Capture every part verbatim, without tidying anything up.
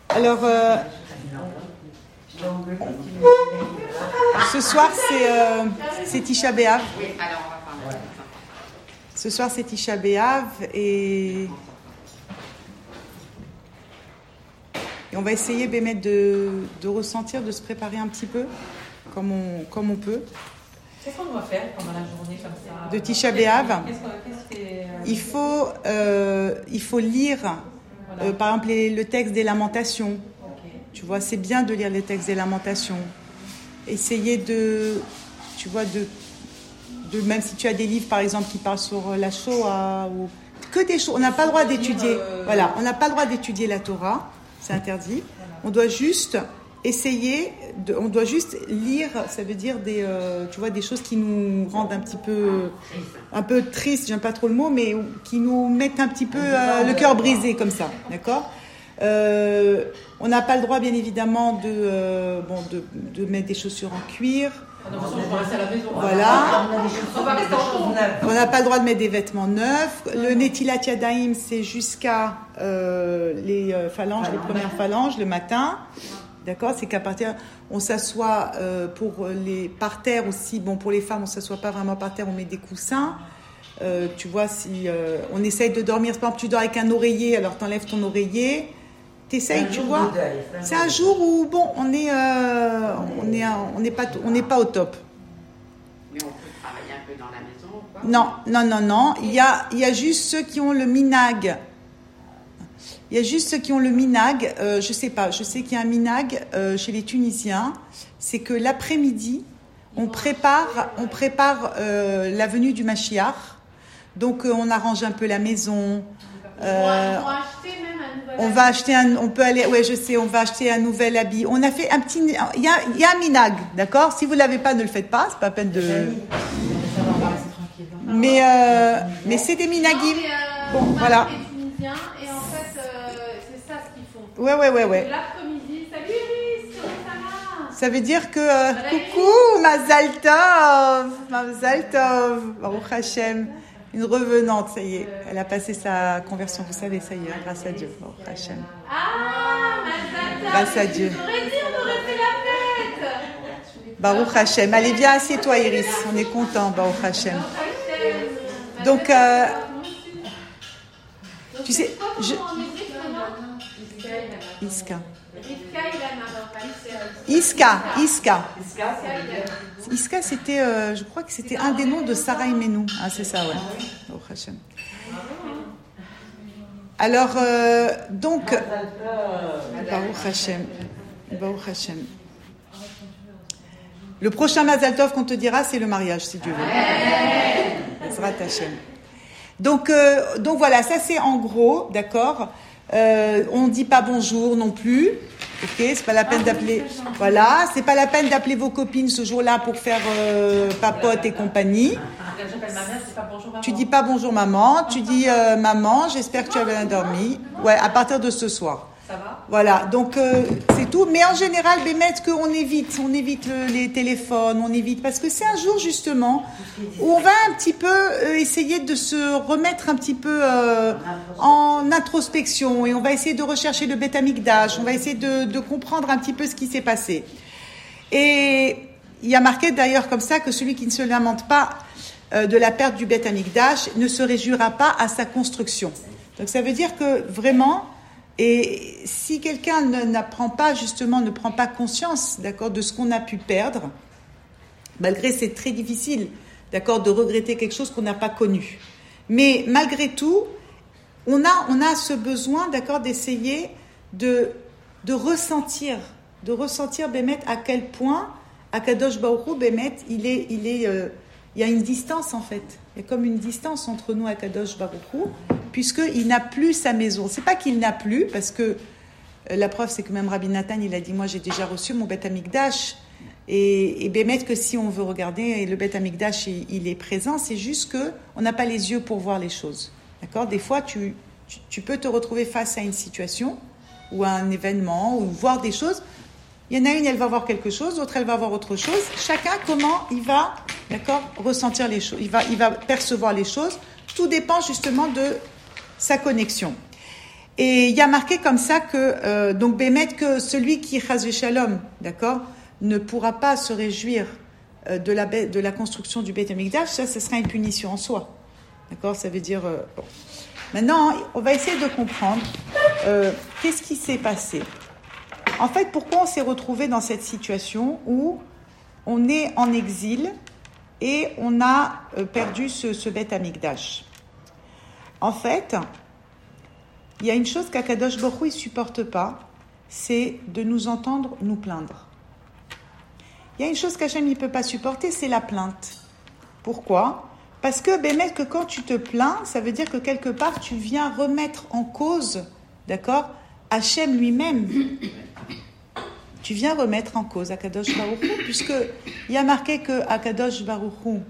Alors, euh, ce soir, c'est, euh, c'est Tisha B'Av. Ce soir, c'est Tisha B'Av et... et on va essayer Bémet, de, de ressentir, de se préparer un petit peu, comme on, comme on peut. Qu'est-ce qu'on doit faire pendant la journée comme ça de Tisha B'Av? Qu'est-ce qu'on, qu'est-ce que, euh... il, faut, euh, il faut lire, voilà. euh, par exemple, les, le texte des Lamentations. Okay. Tu vois, c'est bien de lire les textes des Lamentations. Essayer de, tu vois, de, de, même si tu as des livres, par exemple, qui parlent sur la Shoah, ou que des choses, on n'a pas le droit d'étudier. Euh... Voilà, on n'a pas le droit d'étudier la Torah, c'est interdit. Voilà. On doit juste essayer, de, on doit juste lire, ça veut dire des, euh, tu vois, des choses qui nous rendent un petit peu, un peu tristes, j'aime pas trop le mot, mais qui nous mettent un petit peu euh, le cœur brisé comme ça, d'accord? Euh, on n'a pas le droit, bien évidemment, de, euh, bon, de, de mettre des chaussures en cuir. Voilà. On n'a pas le droit de mettre des vêtements neufs. Le Netilat Yadayim, c'est jusqu'à euh, les phalanges, les premières phalanges, le matin. D'accord, c'est qu'à partir, on s'assoit euh, pour les par terre aussi. Bon, pour les femmes, on s'assoit pas vraiment par terre, on met des coussins. Euh, tu vois, si euh, on essaye de dormir, par exemple, tu dors avec un oreiller, alors t'enlèves ton oreiller. T'essayes, tu vois. C'est un jour où bon, on est, euh, on est, on n'est pas, on n'est pas au top. Mais on peut travailler un peu dans la maison ou pas? Non, non, non, non. Il y a, il y a juste ceux qui ont le minag. Il y a juste ceux qui ont le minag, euh, je sais pas, je sais qu'il y a un minag euh, chez les Tunisiens, c'est que l'après-midi, on prépare, on prépare euh, la venue du Mashiach, donc euh, on arrange un peu la maison. Euh, on va acheter même un nouvel on va acheter un, on peut aller, ouais je sais, on va acheter un nouvel habit. On a fait un petit, il y a, il y a un minag, d'accord? Si vous l'avez pas, ne le faites pas, c'est pas la peine de. Mais euh, mais c'est des minagim. Bon, voilà. Et en fait, euh, c'est ça ce qu'ils font. Ouais, ouais, ouais, ouais. L'après-midi, salut Iris, comment ça va? Ça veut dire que, euh, coucou, Mazal Tov, Mazal Tov, Baruch Hashem, une revenante, ça y est. Elle a passé sa conversion, vous savez, ça y est, grâce à Dieu, Baruch Hashem. Ah, Mazal Tov. Grâce à Dieu. J'aurais dit, on aurait fait la fête. Baruch Hashem. Allez, viens, assieds-toi, Iris. On est content, Baruch Hashem. Donc, euh, tu sais, je... Iska. Iska, Iska. Iska, c'était, euh, je crois que c'était un des noms de Sarah Imenu. Ah, c'est ça, ouais. Baruch Hashem. Alors, euh, donc, Baruch Hashem. Baruch Hashem. Le prochain Mazal Tov qu'on te dira, c'est le mariage, si Dieu veut. Ezrat Hashem. Donc, euh, donc voilà, ça c'est en gros, d'accord. Euh, on ne dit pas bonjour non plus, ok. C'est pas la peine d'appeler, voilà, c'est pas la peine d'appeler vos copines ce jour-là pour faire euh, papote et compagnie. Tu dis pas bonjour maman, tu dis euh, maman, j'espère que tu as bien dormi. Ouais, à partir de ce soir. Ça va? Voilà, donc euh, c'est tout. Mais en général, Bémet, qu'on évite, on évite le, les téléphones, on évite, parce que c'est un jour justement où on va un petit peu euh, essayer de se remettre un petit peu euh, en introspection et on va essayer de rechercher le Beth Amikdash, on va essayer de, de comprendre un petit peu ce qui s'est passé. Et il y a marqué d'ailleurs comme ça que celui qui ne se lamente pas euh, de la perte du Beth Amikdash ne se réjouira pas à sa construction. Donc ça veut dire que vraiment... Et si quelqu'un ne n'apprend pas, justement, ne prend pas conscience, d'accord, de ce qu'on a pu perdre, malgré c'est très difficile, d'accord, de regretter quelque chose qu'on n'a pas connu. Mais malgré tout, on a, on a ce besoin, d'accord, d'essayer de, de ressentir, de ressentir, Bémet, à quel point, Akadosh Baruch Hu, Bémet, il est, il est, euh, il y a une distance, en fait. Il y a comme une distance entre nous, Akadosh Baruch Hu, puisqu'il n'a plus sa maison. C'est pas qu'il n'a plus, parce que euh, la preuve, c'est que même Rabbi Nathan, il a dit, moi, j'ai déjà reçu mon Beth Amikdash, et, et Bémet, que si on veut regarder, le Beth Amikdash, il, il est présent, c'est juste qu'on n'a pas les yeux pour voir les choses. D'accord? Des fois, tu, tu, tu peux te retrouver face à une situation, ou à un événement, ou voir des choses. Il y en a une, elle va voir quelque chose, l'autre, elle va voir autre chose. Chacun, comment il va, d'accord, ressentir les choses, il va, il va percevoir les choses. Tout dépend justement de sa connexion. Et il y a marqué comme ça que, euh, donc, Bémet, que celui qui, chas v'shalom, d'accord, ne pourra pas se réjouir euh, de, la, de la construction du Beit HaMikdash, ça, ce sera une punition en soi. D'accord, ça veut dire... Euh, bon. Maintenant, on va essayer de comprendre euh, qu'est-ce qui s'est passé. En fait, pourquoi on s'est retrouvé dans cette situation où on est en exil et on a euh, perdu ce, ce Beit HaMikdash. En fait, il y a une chose qu'Akadosh Baruch Hu ne supporte pas, c'est de nous entendre nous plaindre. Il y a une chose qu'Hachem ne peut pas supporter, c'est la plainte. Pourquoi ? Parce que, Bémet, que quand tu te plains, ça veut dire que quelque part, tu viens remettre en cause, d'accord, Hachem lui-même. Tu viens remettre en cause Akadosh Baruch Hu, puisqu'il y a marqué que Akadosh Baruch Hu,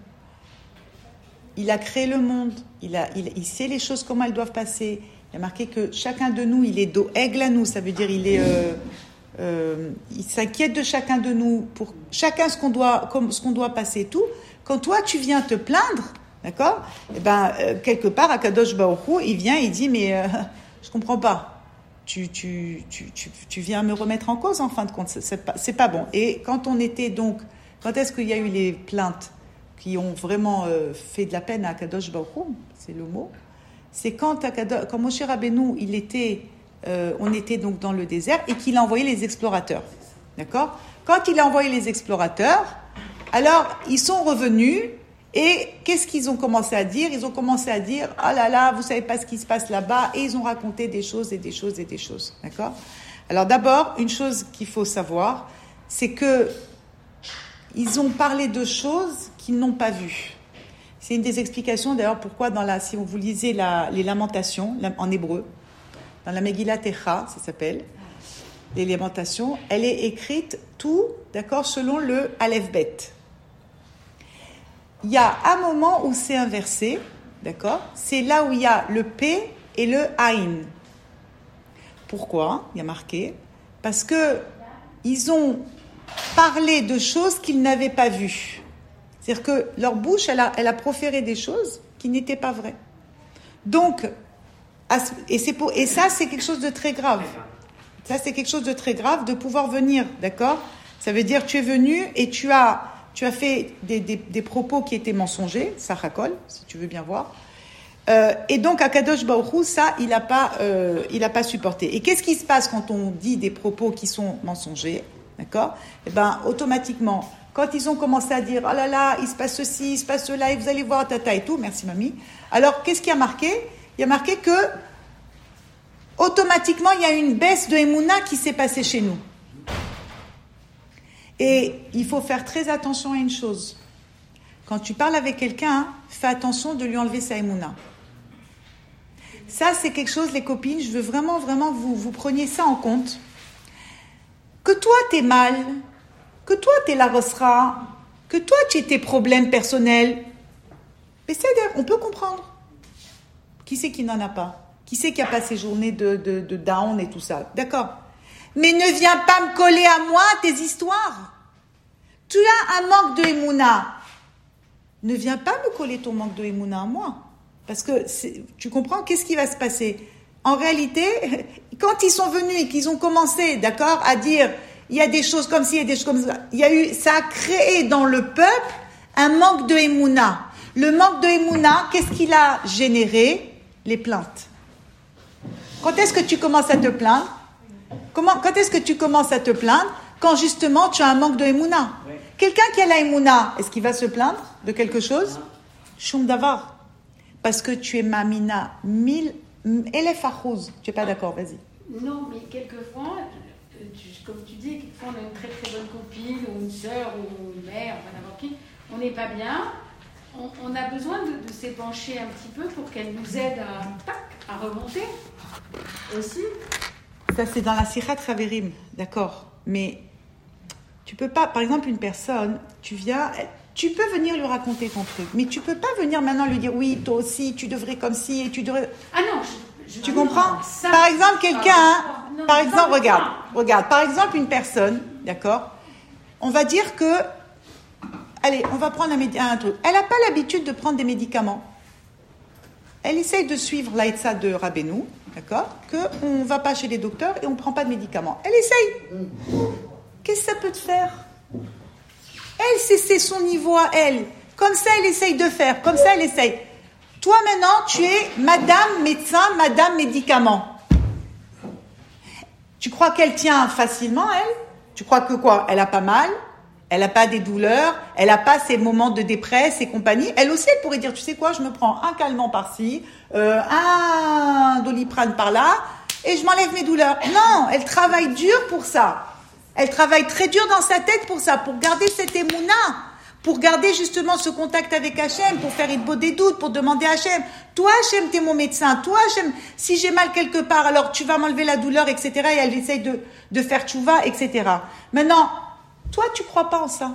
il a créé le monde, il, a, il, il sait les choses, comment elles doivent passer. Il y a marqué que chacun de nous, il est do'eg à nous, ça veut dire il est... Euh, euh, il s'inquiète de chacun de nous, pour chacun ce qu'on doit, comme, ce qu'on doit passer, tout. Quand toi, tu viens te plaindre, d'accord, eh ben, euh, quelque part, Akadosh Baruch Hu, il vient, il dit, mais euh, je comprends pas. Tu, tu, tu, tu, tu viens me remettre en cause, en fin de compte, c'est, c'est, pas, c'est pas bon. Et quand on était donc, quand est-ce qu'il y a eu les plaintes qui ont vraiment euh, fait de la peine à Akadosh Baruch Hu, c'est le mot, c'est quand, Akadosh, quand Moshe Rabbeinu, il était, euh, on était donc dans le désert et qu'il a envoyé les explorateurs, d'accord ? Quand il a envoyé les explorateurs, alors ils sont revenus et qu'est-ce qu'ils ont commencé à dire ? Ils ont commencé à dire « Ah là là, vous savez pas ce qui se passe là-bas » et ils ont raconté des choses et des choses et des choses, d'accord ? Alors d'abord, une chose qu'il faut savoir, c'est que ils ont parlé de choses qu'ils n'ont pas vues. C'est une des explications d'ailleurs pourquoi dans la, si vous lisez la, les Lamentations en hébreu, dans la Megillat Echa, ça s'appelle, les Lamentations, elle est écrite tout, d'accord, selon le Aleph Bet. Il y a un moment où c'est inversé, d'accord, c'est là où il y a le P et le Aïn. Pourquoi ? Il y a marqué, parce que ils ont parlé de choses qu'ils n'avaient pas vues. C'est-à-dire que leur bouche, elle a, elle a proféré des choses qui n'étaient pas vraies. Donc, et, c'est pour, et ça, c'est quelque chose de très grave. Ça, c'est quelque chose de très grave de pouvoir venir, d'accord ? Ça veut dire, tu es venu et tu as, tu as fait des, des, des propos qui étaient mensongers, ça racole, si tu veux bien voir. Euh, et donc, Akadosh Baruch Hu, ça, il n'a pas, euh, il n'a pas supporté. Et qu'est-ce qui se passe quand on dit des propos qui sont mensongers, d'accord ? Eh ben, automatiquement, quand ils ont commencé à dire « Oh là là, il se passe ceci, il se passe cela, et vous allez voir, tata et tout, merci mamie », alors qu'est-ce qui a marqué ? Il y a marqué que, automatiquement, il y a une baisse de Emouna qui s'est passée chez nous. Et il faut faire très attention à une chose. Quand tu parles avec quelqu'un, fais attention de lui enlever sa Emouna. Ça, c'est quelque chose, les copines, je veux vraiment, vraiment que vous, vous preniez ça en compte. Que toi, t'es mal, que toi, t'es la rossera, que toi, tu aies tes problèmes personnels. Mais c'est on peut comprendre. Qui c'est qui n'en a pas ? Qui c'est qui a pas ses journées de, de, de down et tout ça ? D'accord. Mais ne viens pas me coller à moi tes histoires. Tu as un manque de Emouna. Ne viens pas me coller ton manque de Emouna à moi. Parce que c'est, tu comprends, qu'est-ce qui va se passer ? En réalité, quand ils sont venus et qu'ils ont commencé, d'accord, à dire il y a des choses comme ci, il y a des choses comme ça, il y a eu, ça a créé dans le peuple un manque de Emouna. Le manque de Emouna, qu'est-ce qu'il a généré ? Les plaintes. Quand est-ce que tu commences à te plaindre ? Comment, quand est-ce que tu commences à te plaindre ? Quand justement tu as un manque de Emouna. Oui. Quelqu'un qui a la Emouna, est-ce qu'il va se plaindre de quelque chose ? Shum davar. Parce que tu es mamina, mille, elef achouz. Tu n'es pas d'accord, vas-y. Non, mais quelquefois, tu, comme tu dis, quelquefois on a une très très bonne copine, ou une sœur, ou une mère, enfin n'importe qui, on n'est pas bien. On, on a besoin de, de s'épancher un petit peu pour qu'elle nous aide à, tac, à remonter aussi. Ça, c'est dans la Sichat Chaverim, d'accord. Mais tu peux pas, par exemple, une personne, tu viens, tu peux venir lui raconter ton truc, mais tu peux pas venir maintenant lui dire oui, toi aussi, tu devrais comme ci et tu devrais. Ah non, je, je tu comprends ça, par exemple, quelqu'un, ah, non, par exemple, regarde, regarde, par exemple, une personne, d'accord. On va dire que, allez, on va prendre un, médi- un truc. Elle n'a pas l'habitude de prendre des médicaments. elle essaye de suivre l'aïtza de Rabbeinu, d'accord, qu'on ne va pas chez les docteurs et on ne prend pas de médicaments. Elle essaye. Qu'est-ce que ça peut te faire? Elle, c'est, c'est son niveau à elle. Comme ça, elle essaye de faire. Comme ça, elle essaye. Toi, maintenant, tu es madame médecin, madame médicament. Tu crois qu'elle tient facilement, elle? Tu crois que quoi? Elle a pas mal? Elle n'a pas des douleurs, elle n'a pas ces moments de dépresse et compagnie. Elle aussi, elle pourrait dire, tu sais quoi, je me prends un calmant par-ci, euh, un doliprane par-là, et je m'enlève mes douleurs. Non, elle travaille dur pour ça. Elle travaille très dur dans sa tête pour ça, pour garder cette émouna, pour garder justement ce contact avec Hachem, pour faire Hitbo des doutes, pour demander à Hachem, toi Hachem, t'es mon médecin, toi Hachem, si j'ai mal quelque part, alors tu vas m'enlever la douleur, et cetera. Et elle essaye de, de faire tchouva, et cetera. Maintenant, toi, tu crois pas en ça?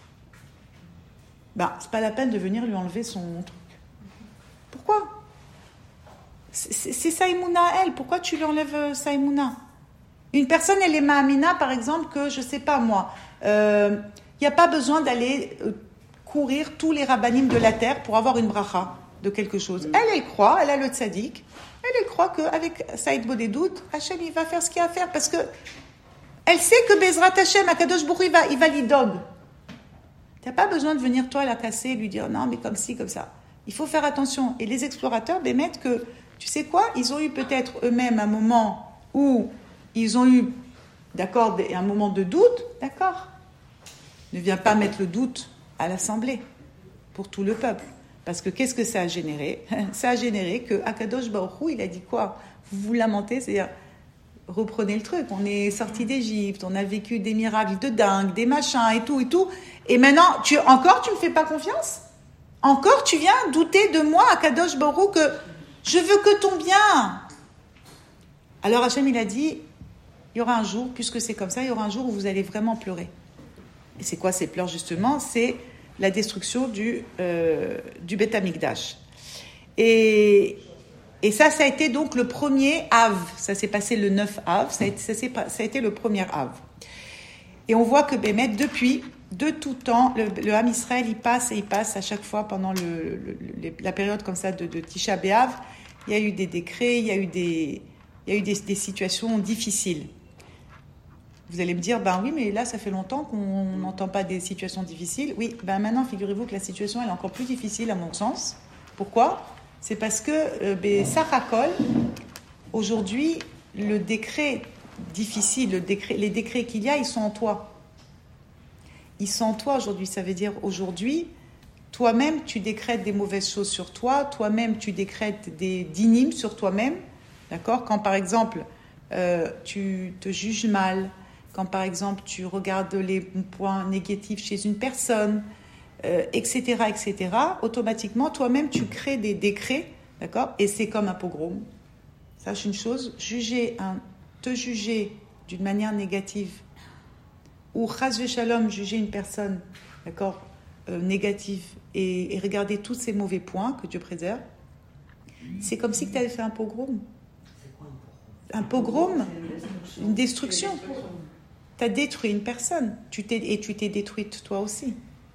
Ben, c'est pas la peine de venir lui enlever son truc. Pourquoi? C'est, c'est, c'est sa émouna à elle. Pourquoi tu lui enlèves sa émouna? Une personne, elle est ma'amina, par exemple, que, je sais pas moi, il euh, n'y a pas besoin d'aller euh, courir tous les rabbanim de la terre pour avoir une bracha de quelque chose. Elle, elle croit, elle a le tzaddik, elle, elle croit qu'avec sa Hitbo des doutes, Hachem, il va faire ce qu'il a à faire, parce que elle sait que Bezrat Hashem, Akadosh Baruch Hu, il va, il va l'idog. Tu n'as pas besoin de venir toi la casser et lui dire non, mais comme ci, comme ça. Il faut faire attention. Et les explorateurs bémettent que, tu sais quoi, ils ont eu peut-être eux-mêmes un moment où ils ont eu, d'accord, un moment de doute, d'accord. Ne viens pas mettre le doute à l'Assemblée pour tout le peuple. Parce que qu'est-ce que ça a généré? Ça a généré que Akadosh Baruch Hu, il a dit quoi? Vous vous lamentez, c'est-à-dire, reprenez le truc, on est sorti d'Égypte, on a vécu des miracles de dingue, des machins et tout et tout, et maintenant, tu, encore tu me fais pas confiance? Encore tu viens douter de moi, Akadosh Baruch Hu, que je veux que ton bien. Alors Hachem, il a dit, il y aura un jour, puisque c'est comme ça, il y aura un jour où vous allez vraiment pleurer. Et c'est quoi ces pleurs justement? C'est la destruction du, euh, du Beth Amikdash. Et... Et ça, ça a été donc le premier Av. Ça s'est passé le neuf Av. Ça a été, ça, ça a été le premier Av. Et on voit que Bémet, depuis, de tout temps, le, le Ham Israël, il passe et il passe à chaque fois pendant le, le, le, la période comme ça de, de Tisha B'Av. Il y a eu des décrets, il y a eu des, il y a eu des, des situations difficiles. Vous allez me dire, ben oui, mais là, ça fait longtemps qu'on n'entend pas des situations difficiles. Oui, ben maintenant, figurez-vous que la situation, elle est encore plus difficile à mon sens. Pourquoi ? C'est parce que, euh, Sarakol, aujourd'hui, le décret difficile, le décret, les décrets qu'il y a, ils sont en toi. Ils sont en toi aujourd'hui. Ça veut dire, aujourd'hui, toi-même, tu décrètes des mauvaises choses sur toi. Toi-même, tu décrètes des dynimes sur toi-même. D'accord ? Quand, par exemple, euh, tu te juges mal, quand, par exemple, tu regardes les points négatifs chez une personne, Euh, et cetera, et cetera, automatiquement, toi-même, tu crées des décrets, d'accord? Et c'est comme un pogrom. Sache une chose, juger un, te juger d'une manière négative, ou chas v'shalom, juger une personne, d'accord, euh, négative, et, et regarder tous ces mauvais points que Dieu préserve, c'est comme si tu avais fait un pogrom. Un pogrom, une destruction. Tu as détruit une personne, tu t'es, et tu t'es détruite toi aussi.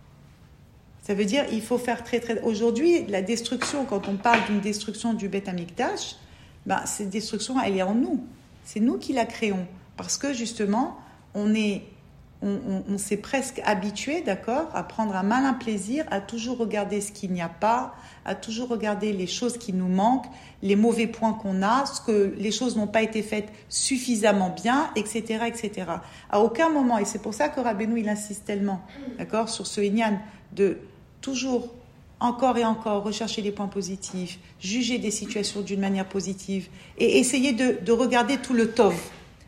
Ça veut dire il faut faire très très... Aujourd'hui, la destruction, quand on parle d'une destruction du Beth Amikdash, ben, cette destruction, elle est en nous. C'est nous qui la créons. Parce que justement, on, est, on, on, on s'est presque habitué, d'accord, à prendre un malin plaisir, à toujours regarder ce qu'il n'y a pas, à toujours regarder les choses qui nous manquent, les mauvais points qu'on a, ce que les choses n'ont pas été faites suffisamment bien, et cetera, et cetera. À aucun moment, et c'est pour ça que Rabbeinu, il insiste tellement, d'accord, sur ce Inyan de toujours, encore et encore, rechercher les points positifs, juger des situations d'une manière positive et essayer de, de regarder tout le tov. Pourquoi ?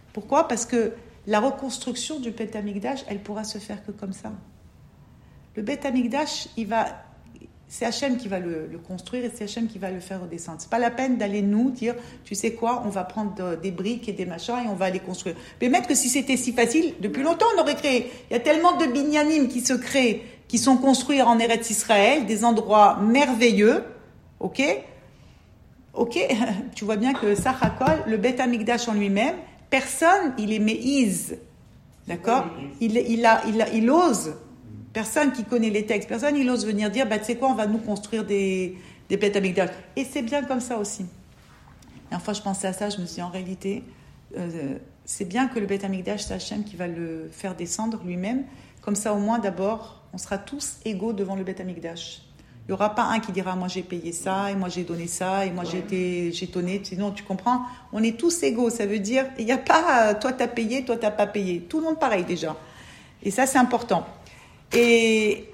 Parce que la reconstruction du Beth Amikdash, elle pourra se faire que comme ça. Le Beth Amikdash, il va, c'est Hachem qui va le, le construire et c'est Hachem qui va le faire redescendre. C'est pas la peine d'aller nous dire, tu sais quoi, on va prendre de, des briques et des machins et on va les construire. Mais même que si c'était si facile, depuis longtemps on aurait créé. Il y a tellement de binyanim qui se créent, qui sont construits en Eretz Israël, des endroits merveilleux, ok, ok, tu vois bien que Sarakol, le Beth Amikdash en lui-même, personne, il est méise, d'accord, il, il, a, il, a, il ose, personne qui connaît les textes, personne il ose venir dire, bah tu sais quoi, on va nous construire des, des Beth Amikdash. Et c'est bien comme ça aussi. Et enfin, je pensais à ça, je me suis dit, en réalité, euh, c'est bien que le Beth Amikdash, c'est Hachem qui va le faire descendre lui-même. Comme ça, au moins, d'abord, on sera tous égaux devant le Beth Amikdash. Il n'y aura pas un qui dira, moi j'ai payé ça, et moi j'ai donné ça, et moi j'ai été j'étonné. Sinon, tu comprends, on est tous égaux. Ça veut dire, il n'y a pas, toi t'as payé, toi t'as pas payé. Tout le monde pareil déjà. Et ça, c'est important. Et,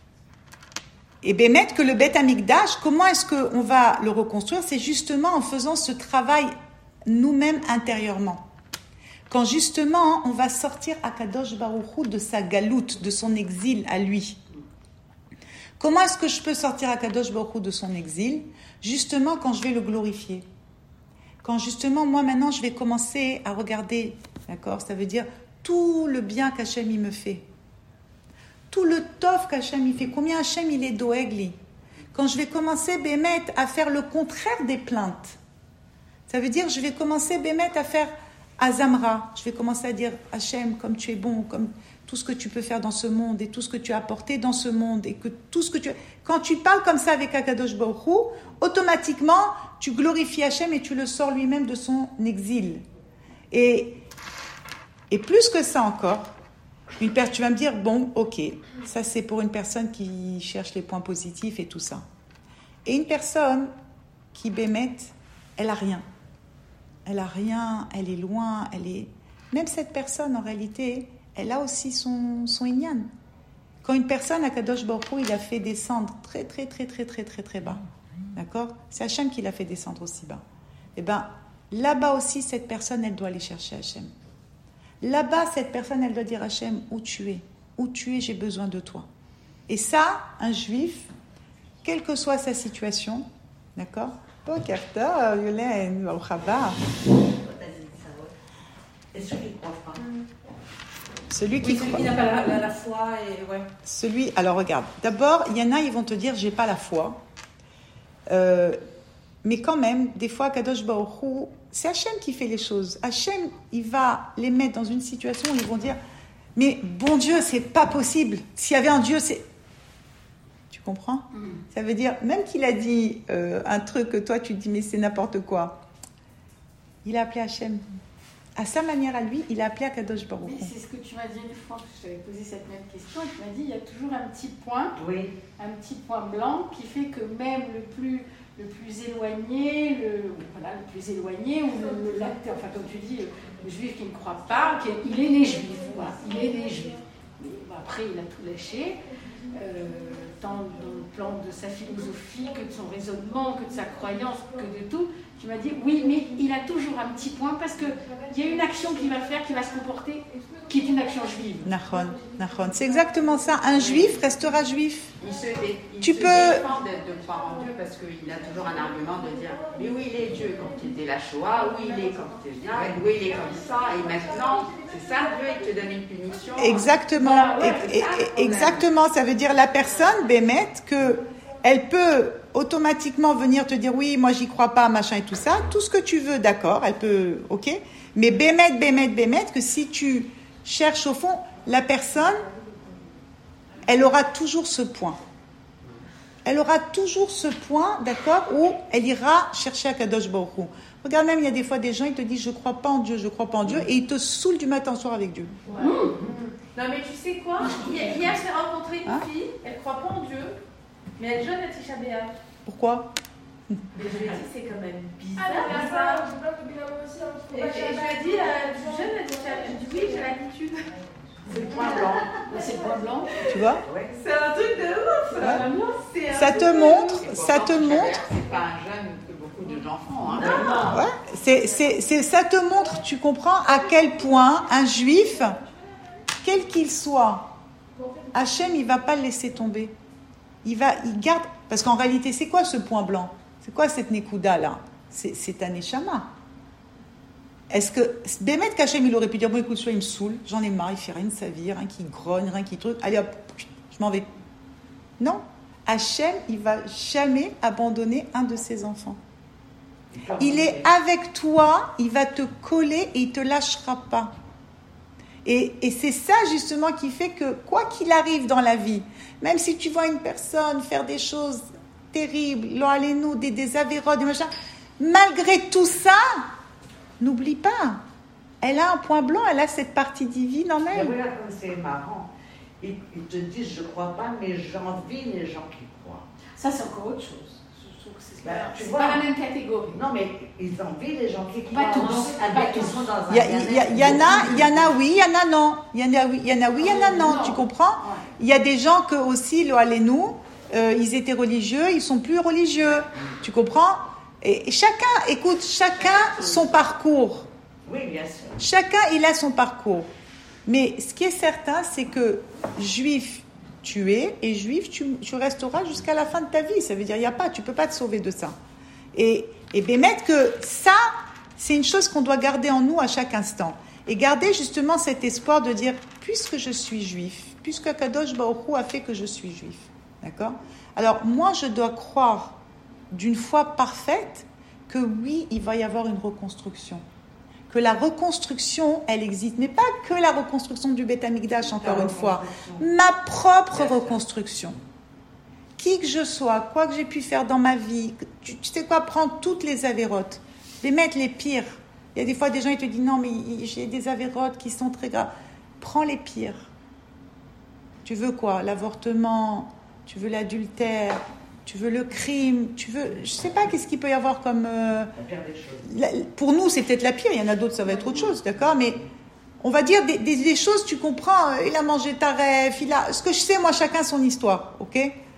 et bien, mettre que le Beth Amikdash, comment est-ce qu'on va le reconstruire? C'est justement en faisant ce travail nous-mêmes intérieurement. Quand justement, on va sortir Akadosh Baruch Hu de sa galoute, de son exil à lui. Comment est-ce que je peux sortir Akadosh Baruch Hu de son exil? Justement, quand je vais le glorifier. Quand justement, moi maintenant, je vais commencer à regarder, d'accord? Ça veut dire tout le bien qu'Hachem il me fait. Tout le tov qu'Hachem il fait. Combien Hachem il est doegli. Quand je vais commencer, Bémet, à faire le contraire des plaintes. Ça veut dire, je vais commencer, Bémet, à faire Azamra. Je vais commencer à dire, Hachem, comme tu es bon, comme tout ce que tu peux faire dans ce monde et tout ce que tu as apporté dans ce monde et que tout ce que tu... Quand tu parles comme ça avec Akadosh Baruch Hu, automatiquement, tu glorifies Hachem et tu le sors lui-même de son exil. Et, et plus que ça encore, une per... tu vas me dire, bon, ok, ça c'est pour une personne qui cherche les points positifs et tout ça. Et une personne qui bémet, elle a rien. Elle a rien, elle est loin, elle est... Même cette personne, en réalité, elle a aussi son, son inyan. Quand une personne, Akadosh Baruch Hu, il a fait descendre très, très, très, très, très, très, très bas. D'accord? C'est Hachem qui l'a fait descendre aussi bas. Eh bien, là-bas aussi, cette personne, elle doit aller chercher Hachem. Là-bas, cette personne, elle doit dire Hachem, où tu es? Où tu es, j'ai besoin de toi. Et ça, un juif, quelle que soit sa situation, d'accord? Boker tov, Yolène, Baruch haba. Et ceux qui ne croient pas. Celui qui oui, celui croit. qui n'a pas la, la, la foi et ouais. Celui, alors regarde, d'abord, il y en a, ils vont te dire, j'ai pas la foi. Euh, mais quand même, des fois, Kadosh Baruch Hu, c'est Hachem qui fait les choses. Hachem, il va les mettre dans une situation où ils vont dire, mais bon Dieu, c'est pas possible. S'il y avait un Dieu, c'est... Tu comprends? Mm. Ça veut dire, même qu'il a dit euh, un truc que toi, tu te dis, mais c'est n'importe quoi. Il a appelé Hachem. À sa manière à lui, il a appelé Akadosh Baruch Hu. Oui, c'est ce que tu m'as dit une fois, je t'avais posé cette même question, et tu m'as dit, il y a toujours un petit point, oui. un petit point blanc qui fait que même le plus, le plus éloigné, le, voilà, le plus éloigné, ou le, le, l'acteur, enfin comme tu dis, le, le juif qui ne croit pas, qui est, il est né juif, voilà, il est né juif. Mais, bon, après, il a tout lâché, euh, tant dans le plan de sa philosophie, que de son raisonnement, que de sa croyance, que de tout. Tu m'as dit, oui, mais il a toujours un petit point parce qu'il y a une action qu'il va faire, qui va se comporter, qui est une action juive. Nachon, nachon. C'est exactement ça. Un juif restera juif. Il se, dé, il tu se peux... défend de, de croire en Dieu parce qu'il a toujours un argument de dire, mais où il est Dieu quand il était la Shoah, où il est quand il était bien, où il est comme ça, et maintenant, c'est ça, Dieu, il te donne une punition. Exactement. Voilà, ouais, et, ça, et, exactement. Ça veut dire la personne, Bémet, que elle peut automatiquement venir te dire oui, moi j'y crois pas, machin et tout ça, tout ce que tu veux, d'accord, elle peut, ok, mais bémet, bémet, bémet, que si tu cherches au fond, la personne, elle aura toujours ce point. Elle aura toujours ce point, d'accord, où elle ira chercher à Kadosh Baruch Hu. Regarde même, il y a des fois des gens, ils te disent je crois pas en Dieu, je crois pas en Dieu, et ils te saoulent du matin au soir avec Dieu. Ouais. Mmh. Non mais tu sais quoi, hier, hier j'ai rencontré une hein? fille, elle croit pas en Dieu. Mais elle jeune à Tisha B'Av. Pourquoi? Mais je lui ai dit, c'est quand même bizarre. Ah, ça. Et, et je lui ai dit, euh, tu jeune à Tisha B'Av. Je dis, oui, j'ai l'habitude. C'est le point blanc. C'est le point blanc. Tu vois? C'est un truc de ouf. Ouais. Ça te montre, ça te montre. C'est pas un jeune que beaucoup de gens font. Hein. Non. Ouais. C'est, c'est, c'est, ça te montre, tu comprends, à quel point un juif, quel qu'il soit, Hachem, il va pas le laisser tomber. Il va, il garde, parce qu'en réalité, c'est quoi ce point blanc? C'est quoi cette Nekuda là? C'est, c'est un Neshama. Est-ce que Bémet Kachem, il aurait pu dire bon, écoute, soit il me saoule, j'en ai marre, il fait rien de sa vie, rien qui grogne, rien qui truc, allez hop, je m'en vais. Non, Hachem, il va jamais abandonner un de ses enfants. Il est avec toi, il va te coller et il te lâchera pas. Et, et c'est ça justement qui fait que quoi qu'il arrive dans la vie, même si tu vois une personne faire des choses terribles, lo alenu, des, des avérotes, des machins. Malgré tout ça, n'oublie pas, elle a un point blanc, elle a cette partie divine en elle. Mais voilà comme c'est marrant. Ils, ils te disent, je ne crois pas, mais j'envie les gens qui croient. Ça, c'est encore autre chose. Je trouve que c'est Bah, pas, tu c'est vois. pas la même catégorie. Non, mais ils envient les gens qui Pas croient. tous, Donc, pas avec- ils tous. sont dans un Il y, a- il y a- il y en a, il y en a oui, il y en a non. Il y en a oui, il y en a oui, il y en a non. Tu comprends? Il y a des gens que aussi, lo alenu, euh, ils étaient religieux, ils sont plus religieux. Tu comprends? Et, et chacun, écoute, chacun son parcours. Oui, bien sûr. Chacun, il a son parcours. Mais ce qui est certain, c'est que juif, tu es, et juif, tu, tu resteras jusqu'à la fin de ta vie. Ça veut dire, il n'y a pas, tu ne peux pas te sauver de ça. Et, et bémettre que ça, c'est une chose qu'on doit garder en nous à chaque instant. Et garder justement cet espoir de dire, puisque je suis juif, puisque Kadosh Baruch Hu a fait que je suis juif. D'accord? Alors, moi, je dois croire d'une foi parfaite que oui, il va y avoir une reconstruction. Que la reconstruction, elle existe. Mais pas que la reconstruction du Beth Amikdash, encore une fois. Ma propre reconstruction. Qui que je sois, quoi que j'ai pu faire dans ma vie, tu, tu sais quoi, prendre toutes les avérotes, les mettre les pires. Il y a des fois des gens, ils te disent, non, mais j'ai des avérotes qui sont très graves. Prends les pires. Tu veux quoi? L'avortement, tu veux l'adultère, tu veux le crime, tu veux... Je sais pas qu'est-ce qu'il peut y avoir comme... euh, La pire des choses. la- pour nous, c'est peut-être la pire. Il y en a d'autres, ça va être autre chose, d'accord? Mais on va dire des, des, des choses, tu comprends, euh, il a mangé ta rêve, il a... Ce que je sais, moi, chacun son histoire, ok?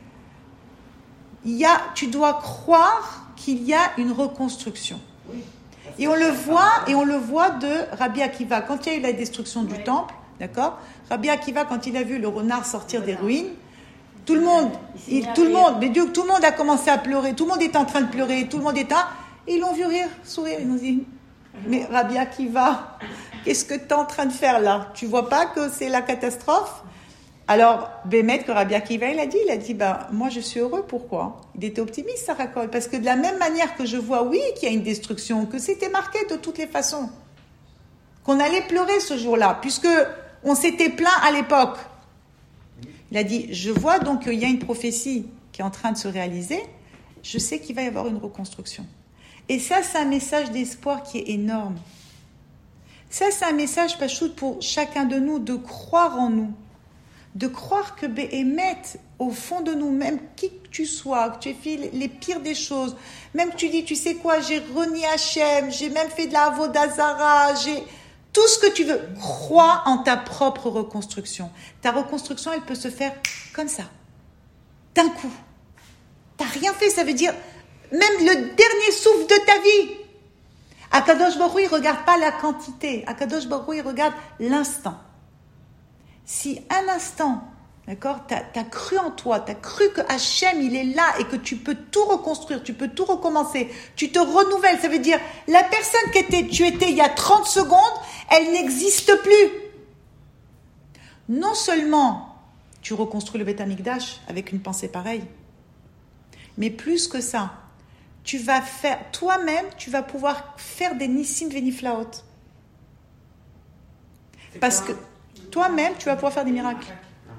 Il y a... Tu dois croire qu'il y a une reconstruction. Oui. Et on le voit, et on le voit de Rabbi Akiva. Quand il y a eu la destruction du temple, d'accord? Rabbi Akiva, quand il a vu le renard sortir des ruines, tout le monde, il, tout le monde, mais Dieu, tout le monde a commencé à pleurer, tout le monde était en train de pleurer, tout le monde était, et ils l'ont vu rire, sourire, ils ont dit, mais Rabbi Akiva, qu'est-ce que tu es en train de faire là? Tu vois pas que c'est la catastrophe? Alors, Bémet, que Rabbi Akiva, il a dit, il a dit, bah, moi je suis heureux, pourquoi? Il était optimiste, Sarah Cole, parce que de la même manière que je vois, oui, qu'il y a une destruction, que c'était marqué de toutes les façons, qu'on allait pleurer ce jour-là, puisque on s'était plaint à l'époque. Il a dit, je vois donc qu'il y a une prophétie qui est en train de se réaliser, je sais qu'il va y avoir une reconstruction. Et ça, c'est un message d'espoir qui est énorme. Ça, c'est un message, Pachout, pour chacun de nous, de croire en nous. De croire que Béhémet, au fond de nous, même qui que tu sois, que tu aies fait les pires des choses, même que tu dis, tu sais quoi, j'ai renié Hachem, j'ai même fait de la Avodazara, j'ai... Tout ce que tu veux, crois en ta propre reconstruction. Ta reconstruction, elle peut se faire comme ça, d'un coup. T'as rien fait, ça veut dire même le dernier souffle de ta vie. Akadosh Baruch Hu, il regarde pas la quantité. Akadosh Baruch Hu, il regarde l'instant. Si un instant, d'accord, t'as, t'as cru en toi, t'as cru que Hachem, il est là et que tu peux tout reconstruire, tu peux tout recommencer, tu te renouvelles, ça veut dire la personne que était, tu étais il y a trente secondes, elle n'existe plus. Non seulement tu reconstruis le Beth Amikdash avec une pensée pareille, mais plus que ça, tu vas faire, toi-même, tu vas pouvoir faire des Nissim Veniflaot. Parce que toi-même, tu vas pouvoir faire des miracles.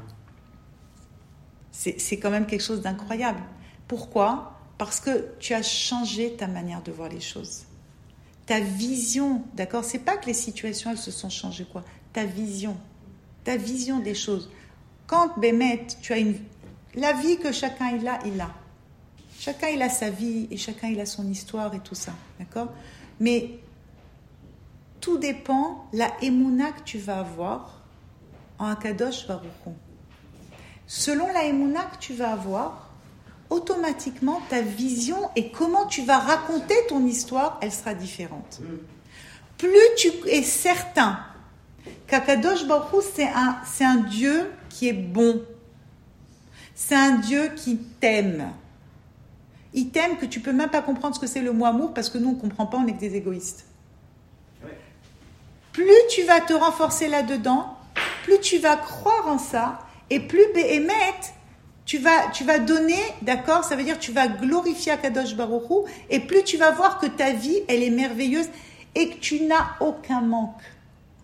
C'est, c'est quand même quelque chose d'incroyable. Pourquoi? Parce que tu as changé ta manière de voir les choses. Ta vision, d'accord? C'est pas que les situations, elles se sont changées, quoi. Ta vision. Ta vision des choses. Quand, Bémet, tu as une... La vie que chacun il a, il a. Chacun il a sa vie et chacun il a son histoire et tout ça, d'accord? Mais tout dépend la émouna que tu vas avoir en Akadosh Baruch Hu. Selon la émouna que tu vas avoir, automatiquement ta vision et comment tu vas raconter ton histoire, elle sera différente. Plus tu es certain qu'Akadosh Baruch Hu, c'est un, c'est un Dieu qui est bon, c'est un Dieu qui t'aime. Il t'aime que tu peux même pas comprendre ce que c'est le mot amour parce que nous on comprend pas, on est que des égoïstes. Ouais. Plus tu vas te renforcer là-dedans, plus tu vas croire en ça et plus Béhémet, tu vas, tu vas donner, d'accord, ça veut dire tu vas glorifier Akadosh Baruch Hu et plus tu vas voir que ta vie elle est merveilleuse et que tu n'as aucun manque.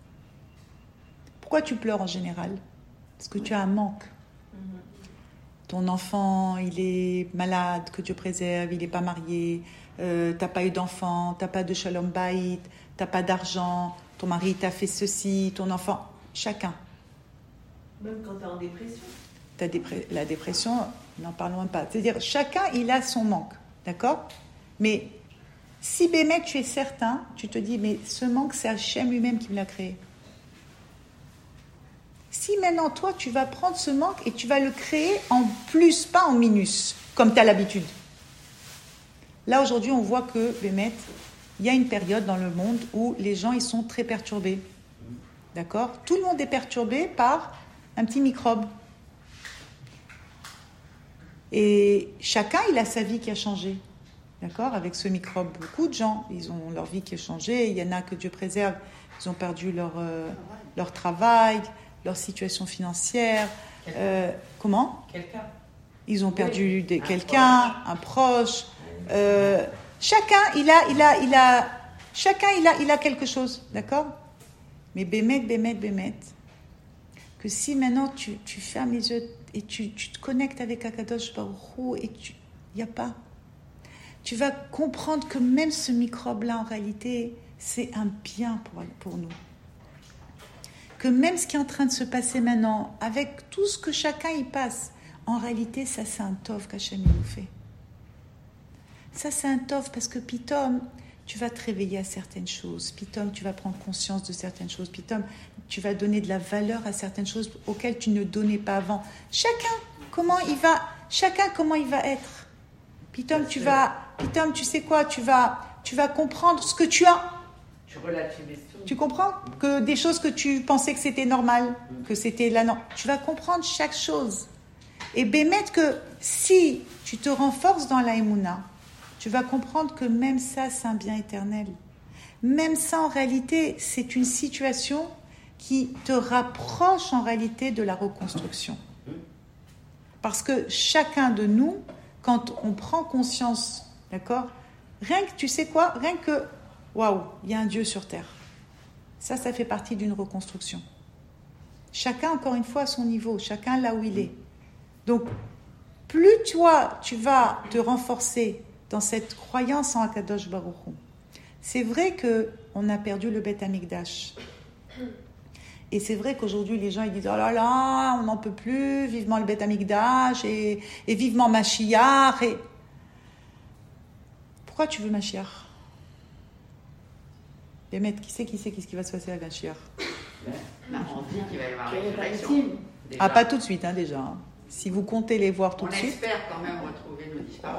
Pourquoi tu pleures en général? Parce que tu as un manque. ton enfant, il est malade, que Dieu préserve, il n'est pas marié, euh, tu n'as pas eu d'enfant, tu n'as pas de shalom bayit, tu n'as pas d'argent, ton mari t'a fait ceci, ton enfant, chacun. Même quand tu es en dépression. T'as dépre- la dépression, n'en parlons pas. C'est-à-dire, chacun, il a son manque, d'accord? Mais si Bémet, tu es certain, tu te dis, mais ce manque, c'est Hachem lui-même qui me l'a créé. Si maintenant, toi, tu vas prendre ce manque et tu vas le créer en plus, pas en minus, comme tu as l'habitude. Là, aujourd'hui, on voit que, Bémet, il y a une période dans le monde où les gens, ils sont très perturbés. D'accord? Tout le monde est perturbé par un petit microbe. Et chacun, il a sa vie qui a changé. D'accord? Avec ce microbe, beaucoup de gens, ils ont leur vie qui a changé. Il y en a que Dieu préserve, ils ont perdu leur, euh, leur travail, leur situation financière. Euh, comment? Quelqu'un. Ils ont perdu Oui. des, Un quelqu'un, proche. un proche. Euh, chacun, il a, il a, il a, chacun, il a, il a quelque chose. D'accord? Mais Bémet, Bémet, Bémet, que si maintenant tu, tu fermes les yeux et tu, tu te connectes avec Akadosh Baruch Hu et tu, il n'y a pas. Tu vas comprendre que même ce microbe-là, en réalité, c'est un bien pour, pour nous. Que même ce qui est en train de se passer maintenant, avec tout ce que chacun y passe, en réalité, ça c'est un tov qu'Hachem il nous fait. Ça c'est un tov parce que pitom, tu vas te réveiller à certaines choses. Pitom, tu vas prendre conscience de certaines choses. Pitom, tu vas donner de la valeur à certaines choses auxquelles tu ne donnais pas avant. Chacun, comment il va, chacun comment il va être. Pitom, tu vas, Pitom, tu sais quoi, tu vas, tu vas comprendre ce que tu as. Tu relativises tout. Tu comprends que des choses que tu pensais que c'était normal, que c'était là, non. Tu vas comprendre chaque chose. Et bémet que si tu te renforces dans la Emouna, tu vas comprendre que même ça, c'est un bien éternel. Même ça, en réalité, c'est une situation qui te rapproche en réalité de la reconstruction. Parce que chacun de nous, quand on prend conscience, d'accord, rien que, tu sais quoi, rien que, waouh, il y a un Dieu sur terre. Ça, ça fait partie d'une reconstruction. Chacun, encore une fois, à son niveau, chacun là où il est. Donc, plus toi, tu vas te renforcer dans cette croyance en Akadosh Baruch Hu. C'est vrai qu'on a perdu le Beth Amikdash. Et c'est vrai qu'aujourd'hui, les gens ils disent « Oh là là, on n'en peut plus, vivement le Beth Amikdash et, et vivement Mashiach. » et... Pourquoi tu veux Mashiach? Bémet, qui sait, qui sait qu'est-ce qui va se passer avec Mashiach? Bah, on dit qu'il va y avoir une résurrection. Déjà. Ah, pas tout de suite, hein, déjà. Si vous comptez les voir tout on de suite. espère quand même retrouver nos disparus.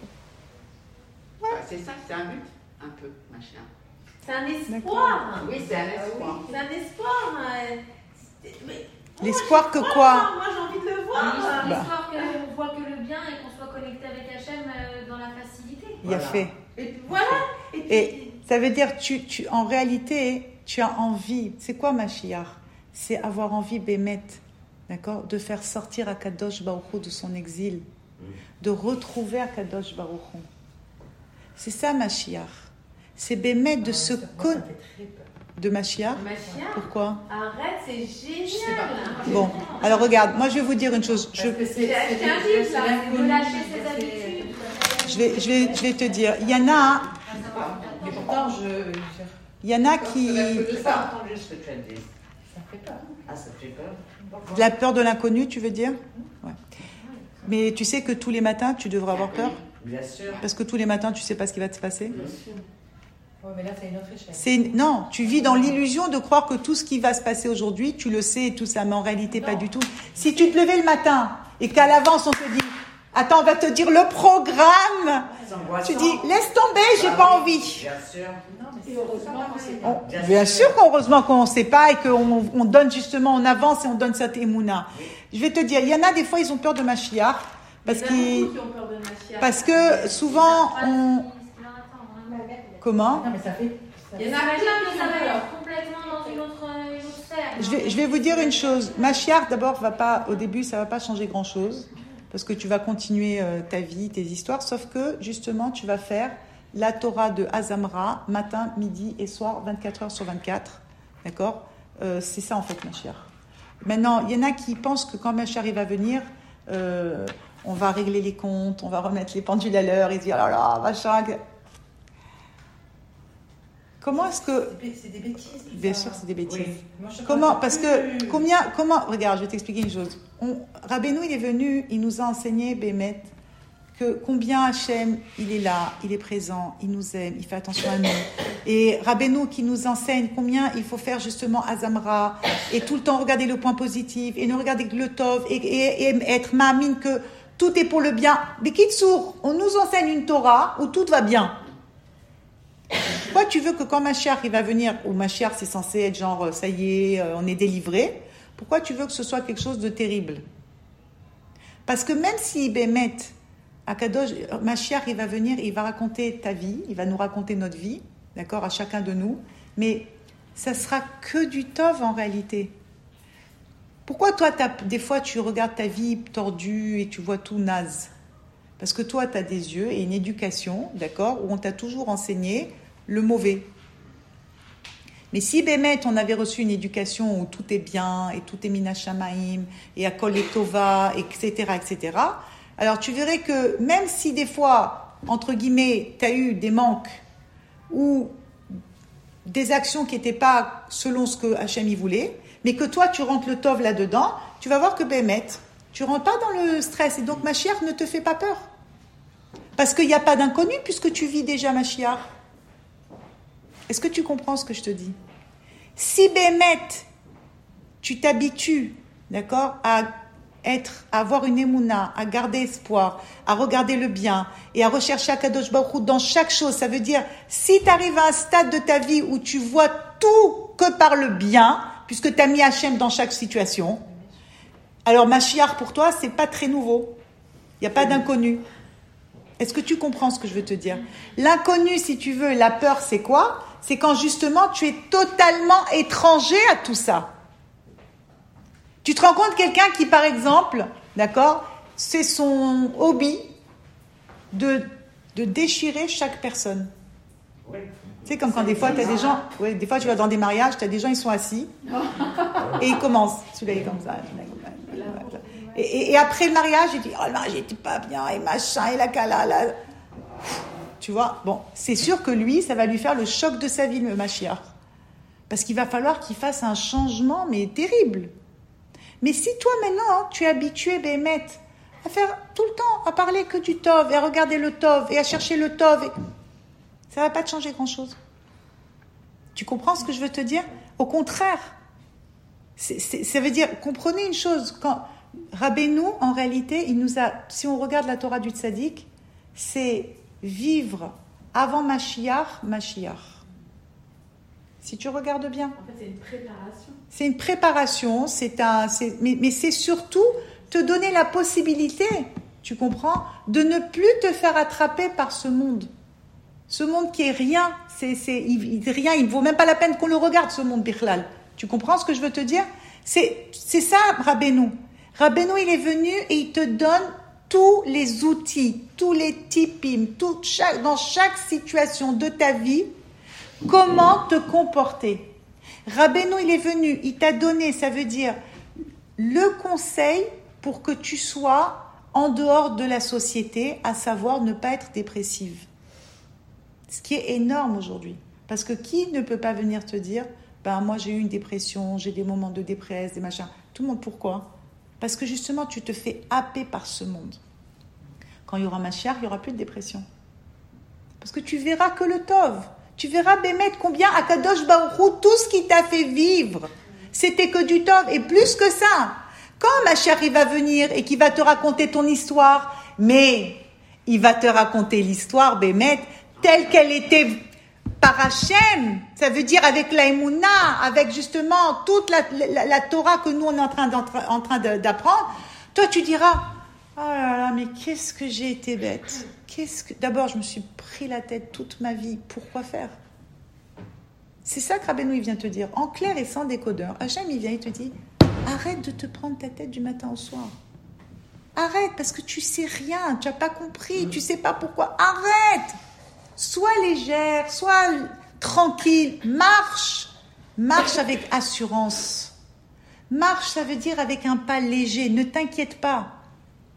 Ouais. Bah, c'est ça, c'est un but, un peu, ma chère. C'est un espoir. Oui, c'est un espoir. C'est un espoir. euh, c'est- mais- L'espoir moi, que j'y quoi? crois, Moi, j'ai envie de le voir. Bah. L'histoire qu'on voit que le bien et qu'on soit connecté avec Hachem euh, dans la facilité. Il y a Voilà. fait. Et puis voilà. Et puis, Et ça veut dire, tu, tu, en réalité, tu as envie. C'est quoi Mashiach? C'est avoir envie, Bémet, d'accord, de faire sortir Akadosh Baruch Hu de son exil, de retrouver Akadosh Baruch Hu. C'est ça Mashiach. C'est Bémet de se con... De Mashiach. Mashiach. Pourquoi? Arrête, c'est génial. Bon, alors regarde, moi je vais vous dire une chose. Je, Parce que c'est- J'ai acheté c'est- un c'est- livre, c'est là, l'inconnu. de lâcher ses C'est- habitudes. je vais, je vais, je vais te dire, il y en a, Et pourtant, je. il y en a Qui... qui, Je pas entendu ce que tu as dit. Ça fait peur. Ah, ça fait peur. de la peur de l'inconnu, tu veux dire? Ouais. Mais tu sais que tous les matins, tu devrais avoir peur? Bien sûr. Parce que tous les matins, tu sais pas ce qui va se passer. Bien sûr. Oui, mais là, c'est une autre échelle. C'est non, tu vis dans l'illusion de croire que tout ce qui va se passer aujourd'hui, tu le sais et tout ça, mais en réalité pas du tout. Si tu te levais le matin et qu'à l'avance on te dit, attends, on va te dire le programme, tu dis laisse tomber, j'ai Ah pas oui, envie. Bien sûr. Non, mais c'est heureusement qu'on sait On- pas. Bien bien sûr. sûr qu'heureusement qu'on ne sait pas et qu'on on donne justement, on avance et on donne cette émouna. Je vais te dire, il y en a des fois ils ont peur de Mashiach parce Il y en a qu'ils, beaucoup qui ont peur de Mashiach. parce que souvent on, comment? Non, mais ça fait. ça Il y en fait- a plein Imagine qui que ça ont va peur. être complètement dans une autre, une autre sphère. Je vais, je vais vous dire une chose. Mashiach, d'abord, va pas, au début, ça va pas changer grand-chose, parce que tu vas continuer euh, ta vie, tes histoires, sauf que, justement, tu vas faire la Torah de Azamra, matin, midi et soir, vingt-quatre heures sur vingt-quatre. D'accord? Euh, C'est ça, en fait, Mashiach. Maintenant, il y en a qui pensent que quand Mashiach va venir, euh, on va régler les comptes, on va remettre les pendules à l'heure, et dire, oh là là, machin. Comment est-ce que... C'est des bêtises. Bien sûr, c'est des bêtises. Oui. Moi, je Comment? crois Parce plus- que, combien, comment, regarde, je vais t'expliquer une chose. On, Rabbeinu, il est venu, il nous a enseigné, Bémet, que combien Hachem, il est là, il est présent, il nous aime, il fait attention à nous. Et Rabbeinu qui nous enseigne combien il faut faire justement Azamra, et tout le temps regarder le point positif, et ne regarder que le Tov, et, et, et être ma'amine que tout est pour le bien. Mais Kitsour, on nous enseigne une Torah où tout va bien. Pourquoi tu veux que quand Mashiach il va venir, ou Mashiach c'est censé être genre, ça y est, on est délivré, pourquoi tu veux que ce soit quelque chose de terrible? Parce que même si Bémet, Akadosh, Mashiach il va venir, il va raconter ta vie, il va nous raconter notre vie, d'accord, à chacun de nous, mais ça sera que du tov en réalité. Pourquoi toi, t'as, des fois tu regardes ta vie tordue et tu vois tout naze? Parce que toi, tu as des yeux et une éducation, d'accord, où on t'a toujours enseigné le mauvais. Mais si, Bémet, on avait reçu une éducation où tout est bien, et tout est mina shamaim, et akol et tova, et cetera, et cetera, alors tu verrais que même si des fois, entre guillemets, tu as eu des manques, ou des actions qui n'étaient pas selon ce que Hachem y voulait, mais que toi, tu rentres le tov là-dedans, tu vas voir que, Bémet, tu rentres pas dans le stress, et donc Mashiach ne te fait pas peur. Parce qu'il n'y a pas d'inconnu puisque tu vis déjà Mashiach. Est-ce que tu comprends ce que je te dis? Si Bémet, tu t'habitues, d'accord, à être, à avoir une émouna, à garder espoir, à regarder le bien et à rechercher Akadosh Baruch Hu dans chaque chose, ça veut dire, si tu arrives à un stade de ta vie où tu vois tout que par le bien, puisque tu as mis Hachem dans chaque situation, alors Mashiach pour toi, c'est pas très nouveau. Il n'y a pas d'inconnu. Est-ce que tu comprends ce que je veux te dire? L'inconnu, si tu veux, la peur, c'est quoi? C'est quand justement tu es totalement étranger à tout ça. Tu te rends compte quelqu'un qui, par exemple, d'accord, c'est son hobby de, de déchirer chaque personne. Oui. Tu sais, comme quand des fois, tu as des gens, ouais, des fois tu vas dans des mariages, tu as des gens, ils sont assis, et ils commencent. Celui-là, il est comme ça. Et, et, et après le mariage, il dit, oh, le mariage n'était pas bien, et machin, et la cala, la... Tu vois, bon, c'est sûr que lui, ça va lui faire le choc de sa vie, le Mashiach. Parce qu'il va falloir qu'il fasse un changement, mais terrible. Mais si toi, maintenant, tu es habitué, Bémet, à faire tout le temps, à parler que du Tov, et à regarder le Tov, et à chercher le Tov, et... ça ne va pas te changer grand-chose. Tu comprends ce que je veux te dire? Au contraire. C'est, c'est, ça veut dire, comprenez une chose, quand Rabbeinu, en réalité, il nous a, si on regarde la Torah du Tzaddik, c'est vivre avant Mashiach, Mashiach. Si tu regardes bien. En fait, c'est une préparation. C'est une préparation, c'est un, c'est, mais, mais c'est surtout te donner la possibilité, tu comprends, de ne plus te faire attraper par ce monde. Ce monde qui est rien, c'est, c'est il, il, rien, il ne vaut même pas la peine qu'on le regarde, ce monde Bichlal. Tu comprends ce que je veux te dire? C'est, c'est ça, Rabbeinu. Rabbeinu, il est venu et il te donne tous les outils, tous les tipim, tout chaque, dans chaque situation de ta vie, comment te comporter. Rabbeinu, il est venu, il t'a donné, ça veut dire, le conseil pour que tu sois en dehors de la société, à savoir ne pas être dépressive. Ce qui est énorme aujourd'hui. Parce que qui ne peut pas venir te dire, ben moi j'ai eu une dépression, j'ai des moments de dépresse, des machins. Tout le monde, pourquoi? Parce que justement, tu te fais happer par ce monde. Quand il y aura Mashiach, il n'y aura plus de dépression. Parce que tu verras que le Tov. Tu verras, Bémet, combien Akadosh Baruch Hu, tout ce qui t'a fait vivre, c'était que du Tov. Et plus que ça, quand Mashiach il va venir et qu'il va te raconter ton histoire, mais il va te raconter l'histoire, Bémet, telle qu'elle était par Hachem, ça veut dire avec la Emouna, avec justement toute la, la, la Torah que nous on est en train, en train d'apprendre, toi tu diras, oh là là, mais qu'est-ce que j'ai été bête. Qu'est-ce que... D'abord, je me suis pris la tête toute ma vie. Pourquoi faire? C'est ça que Rabbeinu il vient te dire, en clair et sans décodeur. Hachem il vient, il te dit, arrête de te prendre ta tête du matin au soir. Arrête, parce que tu sais rien, tu n'as pas compris, tu sais pas pourquoi. Arrête! Sois légère, sois tranquille, marche, marche avec assurance. Marche, ça veut dire avec un pas léger, ne t'inquiète pas.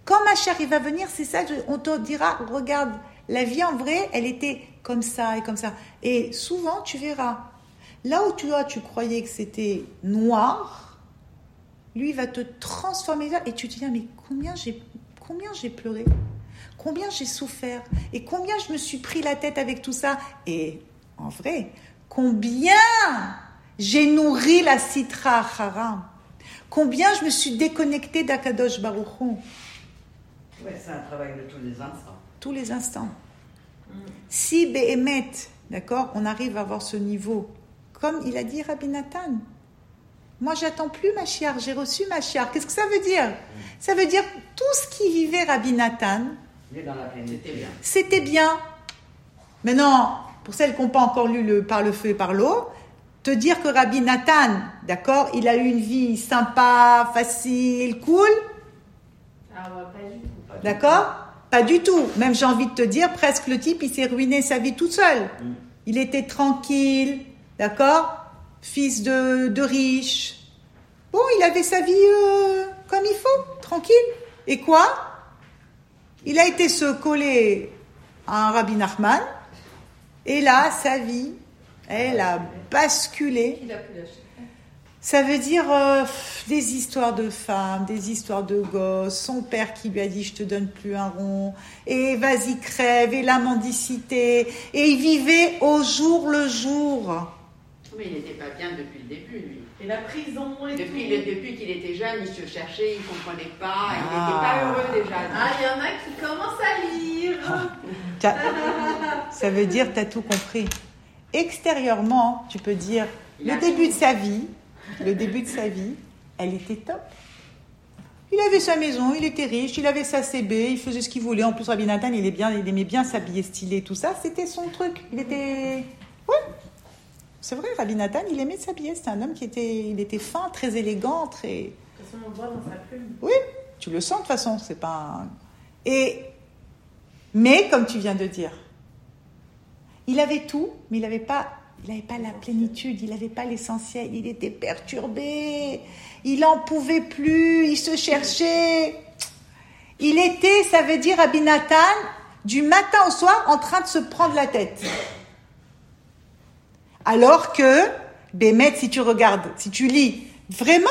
Quand Mashiach il va venir, c'est ça, on te dira, regarde, la vie en vrai, elle était comme ça et comme ça. Et souvent, tu verras, là où toi, tu croyais que c'était noir, lui, il va te transformer là et tu te dis, mais combien j'ai, combien j'ai pleuré, combien j'ai souffert et combien je me suis pris la tête avec tout ça. Et en vrai, combien j'ai nourri la Sitra Haram, combien je me suis déconnectée d'Akadosh Baruch Hu. Ouais, c'est un travail de tous les instants. Tous les instants. Mm. Si Behemet, d'accord, on arrive à avoir ce niveau, comme il a dit Rabbi Nathan, moi j'attends plus Mashiach, j'ai reçu Mashiach. Qu'est-ce que ça veut dire? mm. Ça veut dire tout ce qui vivait Rabbi Nathan, dans la c'était bien. C'était bien. Maintenant, pour celles qui n'ont pas encore lu le Par le feu et par l'eau, te dire que Rabbi Nathan, d'accord, il a eu une vie sympa, facile, cool. Ah ouais, pas du tout. D'accord? Pas du tout. Même j'ai envie de te dire, presque le type, il s'est ruiné sa vie tout seul. Mm. Il était tranquille, d'accord? Fils de, de riche. Bon, il avait sa vie euh, comme il faut, tranquille. Et quoi? Il a été se coller à un Rabbi Nachman. Et là, sa vie, elle a basculé. Il a pu lâcher. Ça veut dire euh, des histoires de femmes, des histoires de gosses, son père qui lui a dit « je te donne plus un rond », et « vas-y crève », et la mendicité, et il vivait au jour le jour. Mais il n'était pas bien depuis le début, lui. Et la prison et depuis, tout. Le, depuis qu'il était jeune, il se cherchait, il ne comprenait pas, il Ah. n'était pas heureux déjà. Ah, il y en a qui commencent à lire. T'as- Ça veut dire tu as tout compris. Extérieurement, tu peux dire Il le a début tout. de sa vie, le début de sa vie, elle était top. Il avait sa maison, il était riche, il avait sa C B, il faisait ce qu'il voulait. En plus, Rabbi Nathan, il, est bien, il aimait bien s'habiller stylé, tout ça. C'était son truc. Il était... Ouais, c'est vrai, Rabbi Nathan, il aimait s'habiller. C'était un homme qui était, il était fin, très élégant, très... De toute façon, on le voit dans sa plume. Oui, tu le sens de toute façon, c'est pas un... Et... Mais, comme tu viens de dire, il avait tout, mais il n'avait pas, il n'avait pas la plénitude, il n'avait pas l'essentiel, il était perturbé, il n'en pouvait plus, il se cherchait. Il était, ça veut dire, Rabbi Nathan, du matin au soir, en train de se prendre la tête. Alors que, Bémet, si tu regardes, si tu lis, vraiment,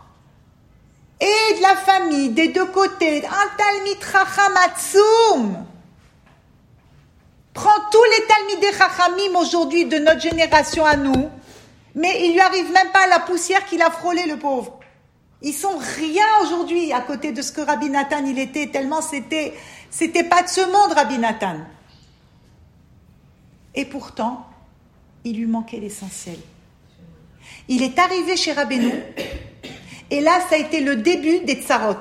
et de la famille, des deux côtés, un Talmid Chacham Atzoum. Prends tous les Talmidei Chachamim aujourd'hui de notre génération à nous, mais il lui arrive même pas à la poussière qu'il a frôlé, le pauvre. Ils sont rien aujourd'hui à côté de ce que Rabbi Nathan il était, tellement c'était, c'était pas de ce monde, Rabbi Nathan. Et pourtant, il lui manquait l'essentiel. Il est arrivé chez Rabbeinu, et là, ça a été le début des tsarot.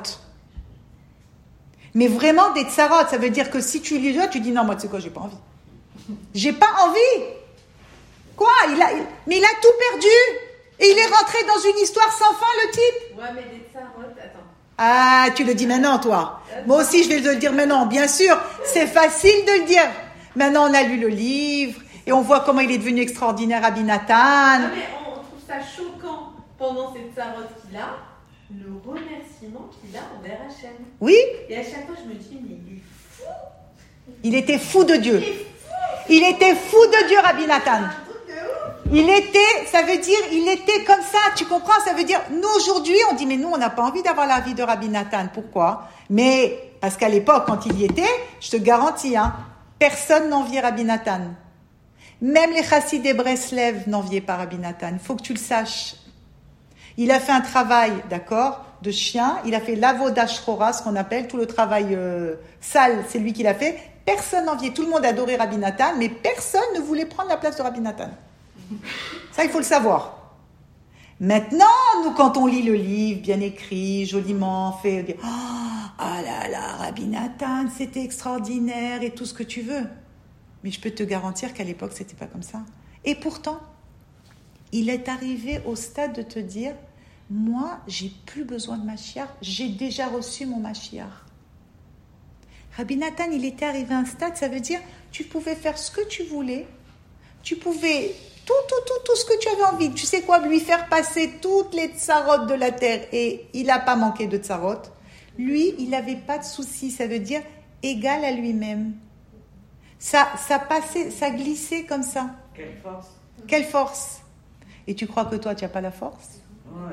Mais vraiment des tsarot, ça veut dire que si tu lui dis, tu dis non, moi tu sais quoi, j'ai pas envie. J'ai pas envie. Quoi il a, il, Mais il a tout perdu. Et il est rentré dans une histoire sans fin, le type. Ouais, mais des tsarotes, attends. Ah, tu le dis maintenant, toi. Moi aussi, je vais le dire maintenant. Bien sûr, c'est facile de le dire. Maintenant, on a lu le livre et on voit comment il est devenu extraordinaire, Rabbi Nathan. Non, mais on, on trouve ça choquant pendant ces tsarotes qu'il a, le remerciement qu'il a envers Hachem. Oui, Et à chaque fois, je me dis, mais il est fou. il était fou de Dieu. Il est fou. Il était fou de Dieu, Rabbi Nathan. C'est un truc de ouf. Il était, ça veut dire, il était comme ça, tu comprends? Ça veut dire, nous aujourd'hui, on dit, mais nous, on n'a pas envie d'avoir la vie de Rabbi Nathan. Pourquoi? Mais, parce qu'à l'époque, quand il y était, je te garantis, hein, personne n'enviait Rabbi Nathan. Même les chassidés des Breslev n'enviaient pas Rabbi Nathan. Il faut que tu le saches. Il a fait un travail, d'accord, de chien. Il a fait l'avoda shchora, ce qu'on appelle tout le travail euh, sale, c'est lui qui l'a fait. Personne n'enviait. Tout le monde adorait Rabbi Nathan, mais personne ne voulait prendre la place de Rabbi Nathan. Ça, il faut le savoir. Maintenant, nous, quand on lit le livre, bien écrit, joliment fait, on dit, oh, ah là là, Rabbi Nathan, c'était extraordinaire et tout ce que tu veux. Mais je peux te garantir qu'à l'époque, c'était pas comme ça. Et pourtant, il est arrivé au stade de te dire, moi, j'ai plus besoin de Mashiach, j'ai déjà reçu mon Mashiach. Rabbi Nathan, il était arrivé à un stade, ça veut dire, tu pouvais faire ce que tu voulais, tu pouvais tout, tout, tout, tout ce que tu avais envie. Tu sais quoi, lui faire passer toutes les tsarotes de la terre, et il n'a pas manqué de tsarotes. Lui, il n'avait pas de souci. Ça veut dire égal à lui-même. Ça, ça passait, ça glissait comme ça. Quelle force. Quelle force. Et tu crois que toi, tu n'as pas la force? Ouais.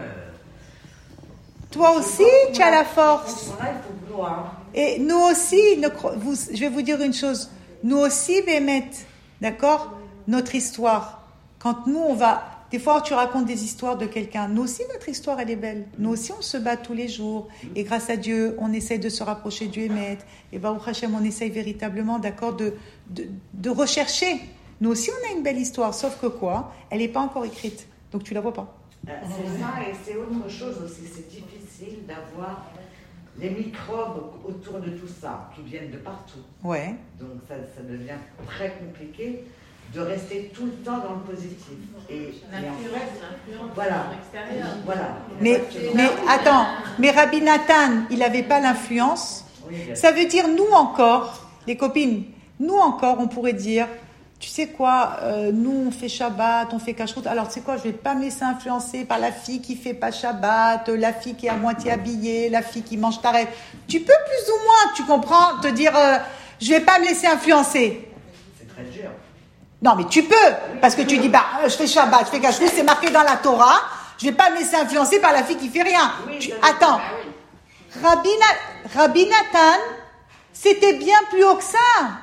Toi aussi, tu as la force. Voilà, il faut vouloir. Et nous aussi, ne cro- vous, je vais vous dire une chose. Nous aussi, Bémet, d'accord? Notre histoire. Quand nous, on va... Des fois, tu racontes des histoires de quelqu'un. Nous aussi, notre histoire, elle est belle. Nous aussi, on se bat tous les jours. Et grâce à Dieu, on essaye de se rapprocher du Bémet. Et Baruch Hashem, on essaye véritablement, d'accord, de, de, de rechercher. Nous aussi, on a une belle histoire. Sauf que quoi? Elle n'est pas encore écrite. Donc, tu la vois pas. C'est ça, et c'est autre chose aussi. C'est difficile d'avoir les microbes autour de tout ça, qui viennent de partout. Ouais. Donc ça, ça devient très compliqué de rester tout le temps dans le positif. Et, et en L'influence, fait, l'influence voilà. extérieure. Voilà. Mais, Exactement. mais attends, mais Rabbi Nathan, il n'avait pas l'influence. Oui, bien sûr. Ça veut dire, nous encore, les copines, nous encore, on pourrait dire, tu sais quoi, euh, nous on fait Shabbat, on fait cacheroute, alors tu sais quoi, je vais pas me laisser influencer par la fille qui fait pas Shabbat, la fille qui est à moitié habillée, la fille qui mange taref. Tu peux plus ou moins, tu comprends, te dire, euh, je vais pas me laisser influencer. C'est très dur. Non, mais tu peux, parce que tu dis, bah, je fais Shabbat, je fais cacheroute, c'est marqué dans la Torah, je vais pas me laisser influencer par la fille qui fait rien. Oui, Tu- ça, attends, Ah oui. Rabbi, Na- Rabbi Nathan, c'était bien plus haut que ça.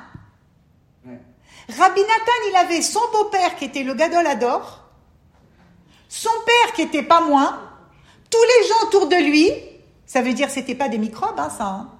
Ouais. Rabbi Nathan, il avait son beau-père qui était le Gadol Hador, son père qui était pas moins, tous les gens autour de lui. Ça veut dire c'était pas des microbes, hein, ça. Hein.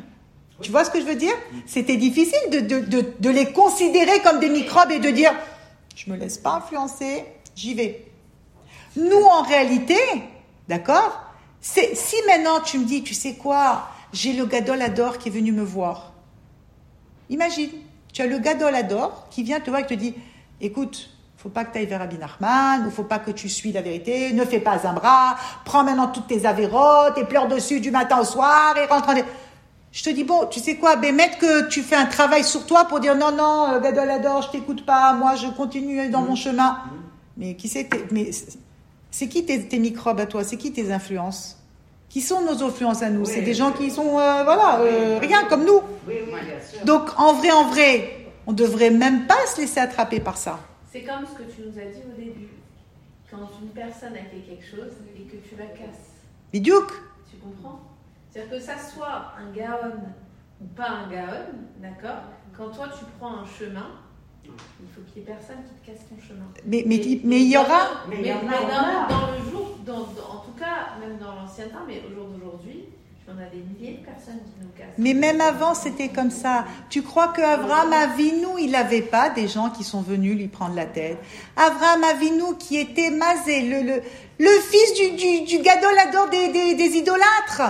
Tu vois ce que je veux dire? C'était difficile de, de, de, de les considérer comme des microbes et de dire je me laisse pas influencer, j'y vais. Nous, en réalité, d'accord? C'est, si maintenant tu me dis, tu sais quoi, j'ai le Gadol Hador qui est venu me voir. Imagine, tu as le Gadol Hador qui vient te voir et te dit, écoute, faut pas que tu ailles vers Rabbi Nachman, ou faut pas que tu suis la vérité, ne fais pas un bras, prends maintenant toutes tes avérotes et pleure dessus du matin au soir et rentre en... Je te dis, bon, tu sais quoi, ben, mettre que tu fais un travail sur toi pour dire, non, non, euh, Gadol Hador, je t'écoute pas, moi je continue dans mon chemin. Mais qui c'est, tes- mais c'est qui tes, tes microbes à toi? C'est qui tes influences? Qui sont nos influences à nous? Oui. C'est des gens qui sont, euh, voilà, euh, rien comme nous. Oui, oui, bien sûr. Donc, en vrai, en vrai, on devrait même pas se laisser attraper par ça. C'est comme ce que tu nous as dit au début. Quand une personne a fait quelque chose et que tu la casses. Bidiouk. Tu comprends? C'est-à-dire que ça soit un gaon ou pas un gaon, d'accord? Quand toi tu prends un chemin, il faut qu'il y ait personne qui te casse ton chemin. Mais, mais, Et- mais il y dans aura... le- Mais Mais, il y en a, mais il y en dans, a. dans le jour, dans, dans- en tout cas, même dans l'ancien temps, mais au jour d'aujourd'hui, on a des milliers de personnes qui nous cassent. Mais même avant, c'était comme ça. Tu crois que Avraham Avinu, il n'avait pas des gens qui sont venus lui prendre la tête? Avraham Avinu, qui était Mazé, le, le, le fils du, du, du Gadol Hador des, des, des idolâtres.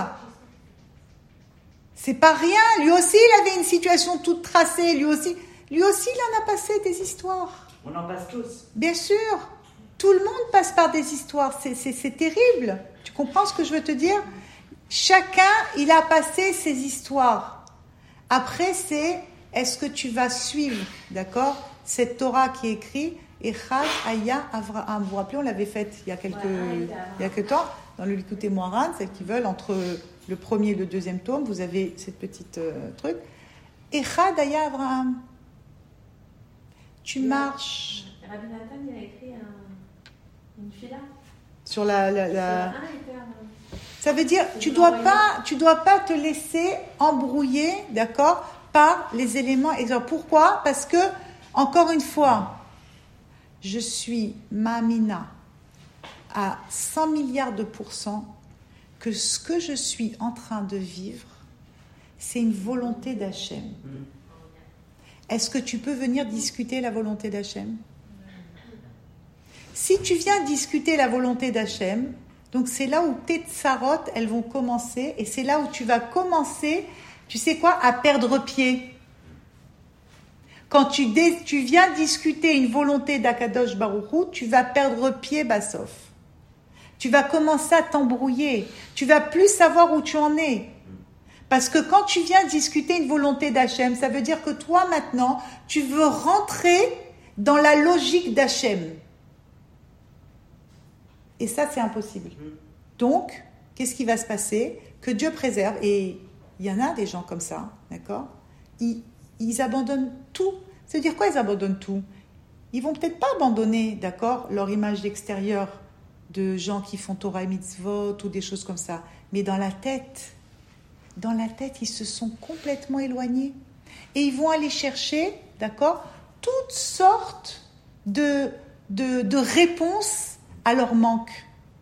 C'est pas rien. Lui aussi, il avait une situation toute tracée. Lui aussi, lui aussi, il en a passé des histoires. On en passe tous. Bien sûr. Tout le monde passe par des histoires. C'est, c'est, c'est terrible. Tu comprends ce que je veux te dire? Chacun, il a passé ses histoires. Après, c'est est-ce que tu vas suivre, d'accord, cette Torah qui est écrite, Echad Aya Avraham. Vous vous rappelez, on l'avait faite il y a quelques, il y a quelques temps, dans le Likutei Moharan, celles qui veulent, entre le premier et le deuxième tome, vous avez cette petite euh, truc. Echad Aya Avraham. Tu marches Rabbi Nathan, il a écrit un, une fila. sur la... la, la... Sur un éternel. Ça veut dire, tu dois pas, tu dois pas te laisser embrouiller, d'accord, par les éléments extérieurs. Pourquoi? Parce que, encore une fois, je suis Mamina à cent milliards de pourcents que ce que je suis en train de vivre, c'est une volonté d'Hachem. Est-ce que tu peux venir discuter la volonté d'Hachem? Si tu viens discuter la volonté d'Hachem, donc c'est là où tes tsarot, elles vont commencer, et c'est là où tu vas commencer, tu sais quoi, à perdre pied. Quand tu, dé, tu viens discuter une volonté d'Akadosh Baruch Hu, tu vas perdre pied, Bassof. Tu vas commencer à t'embrouiller. Tu vas plus savoir où tu en es. Parce que quand tu viens discuter une volonté d'Hachem, ça veut dire que toi, maintenant, tu veux rentrer dans la logique d'Hachem. Et ça, c'est impossible. Donc, qu'est-ce qui va se passer? Que Dieu préserve, et il y en a des gens comme ça, d'accord? Ils, ils abandonnent tout. C'est-à-dire quoi, ils abandonnent tout? Ils vont peut-être pas abandonner, d'accord, leur image d'extérieur de gens qui font Torah et Mitzvot ou des choses comme ça. Mais dans la tête, dans la tête, ils se sont complètement éloignés. Et ils vont aller chercher, d'accord, toutes sortes de, de, de réponses à leur manque.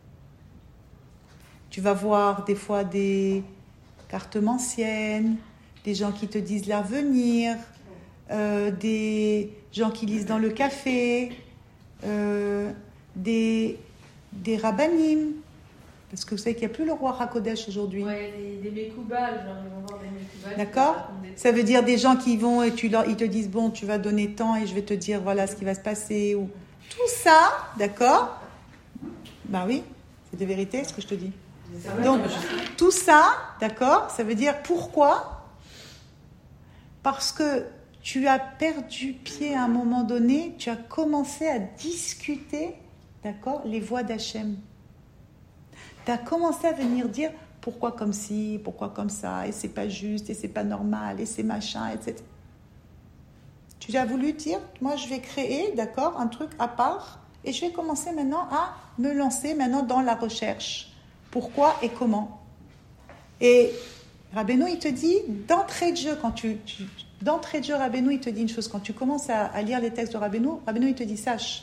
Tu vas voir des fois des cartes anciennes, des gens qui te disent l'avenir, euh, des gens qui lisent dans le café, euh, des, des rabbanim, parce que vous savez qu'il n'y a plus le roi Hakodesh aujourd'hui. Ouais, des, des Mekoubal, genre ils vont voir des Mekoubal. D'accord ? Ça veut dire des gens qui vont et tu leur, ils te disent bon, tu vas donner tant et je vais te dire voilà ce qui va se passer. Ou... Tout ça, d'accord ? Ben oui, c'est des vérités ce que je te dis. Donc, tout ça, d'accord, ça veut dire pourquoi ? Parce que tu as perdu pied à un moment donné, tu as commencé à discuter, d'accord, les voix d'Hachem. Tu as commencé à venir dire pourquoi comme ci, pourquoi comme ça, et c'est pas juste, et c'est pas normal, et c'est machin, et cetera. Tu as voulu dire, moi je vais créer, d'accord, un truc à part, et je vais commencer maintenant à me lancer maintenant dans la recherche. Pourquoi et comment. Et Rabbeinu, il te dit, d'entrée de jeu, quand tu, tu d'entrée de jeu, Rabbeinu, il te dit une chose, quand tu commences à, à lire les textes de Rabbeinu, Rabbeinu, il te dit, sache,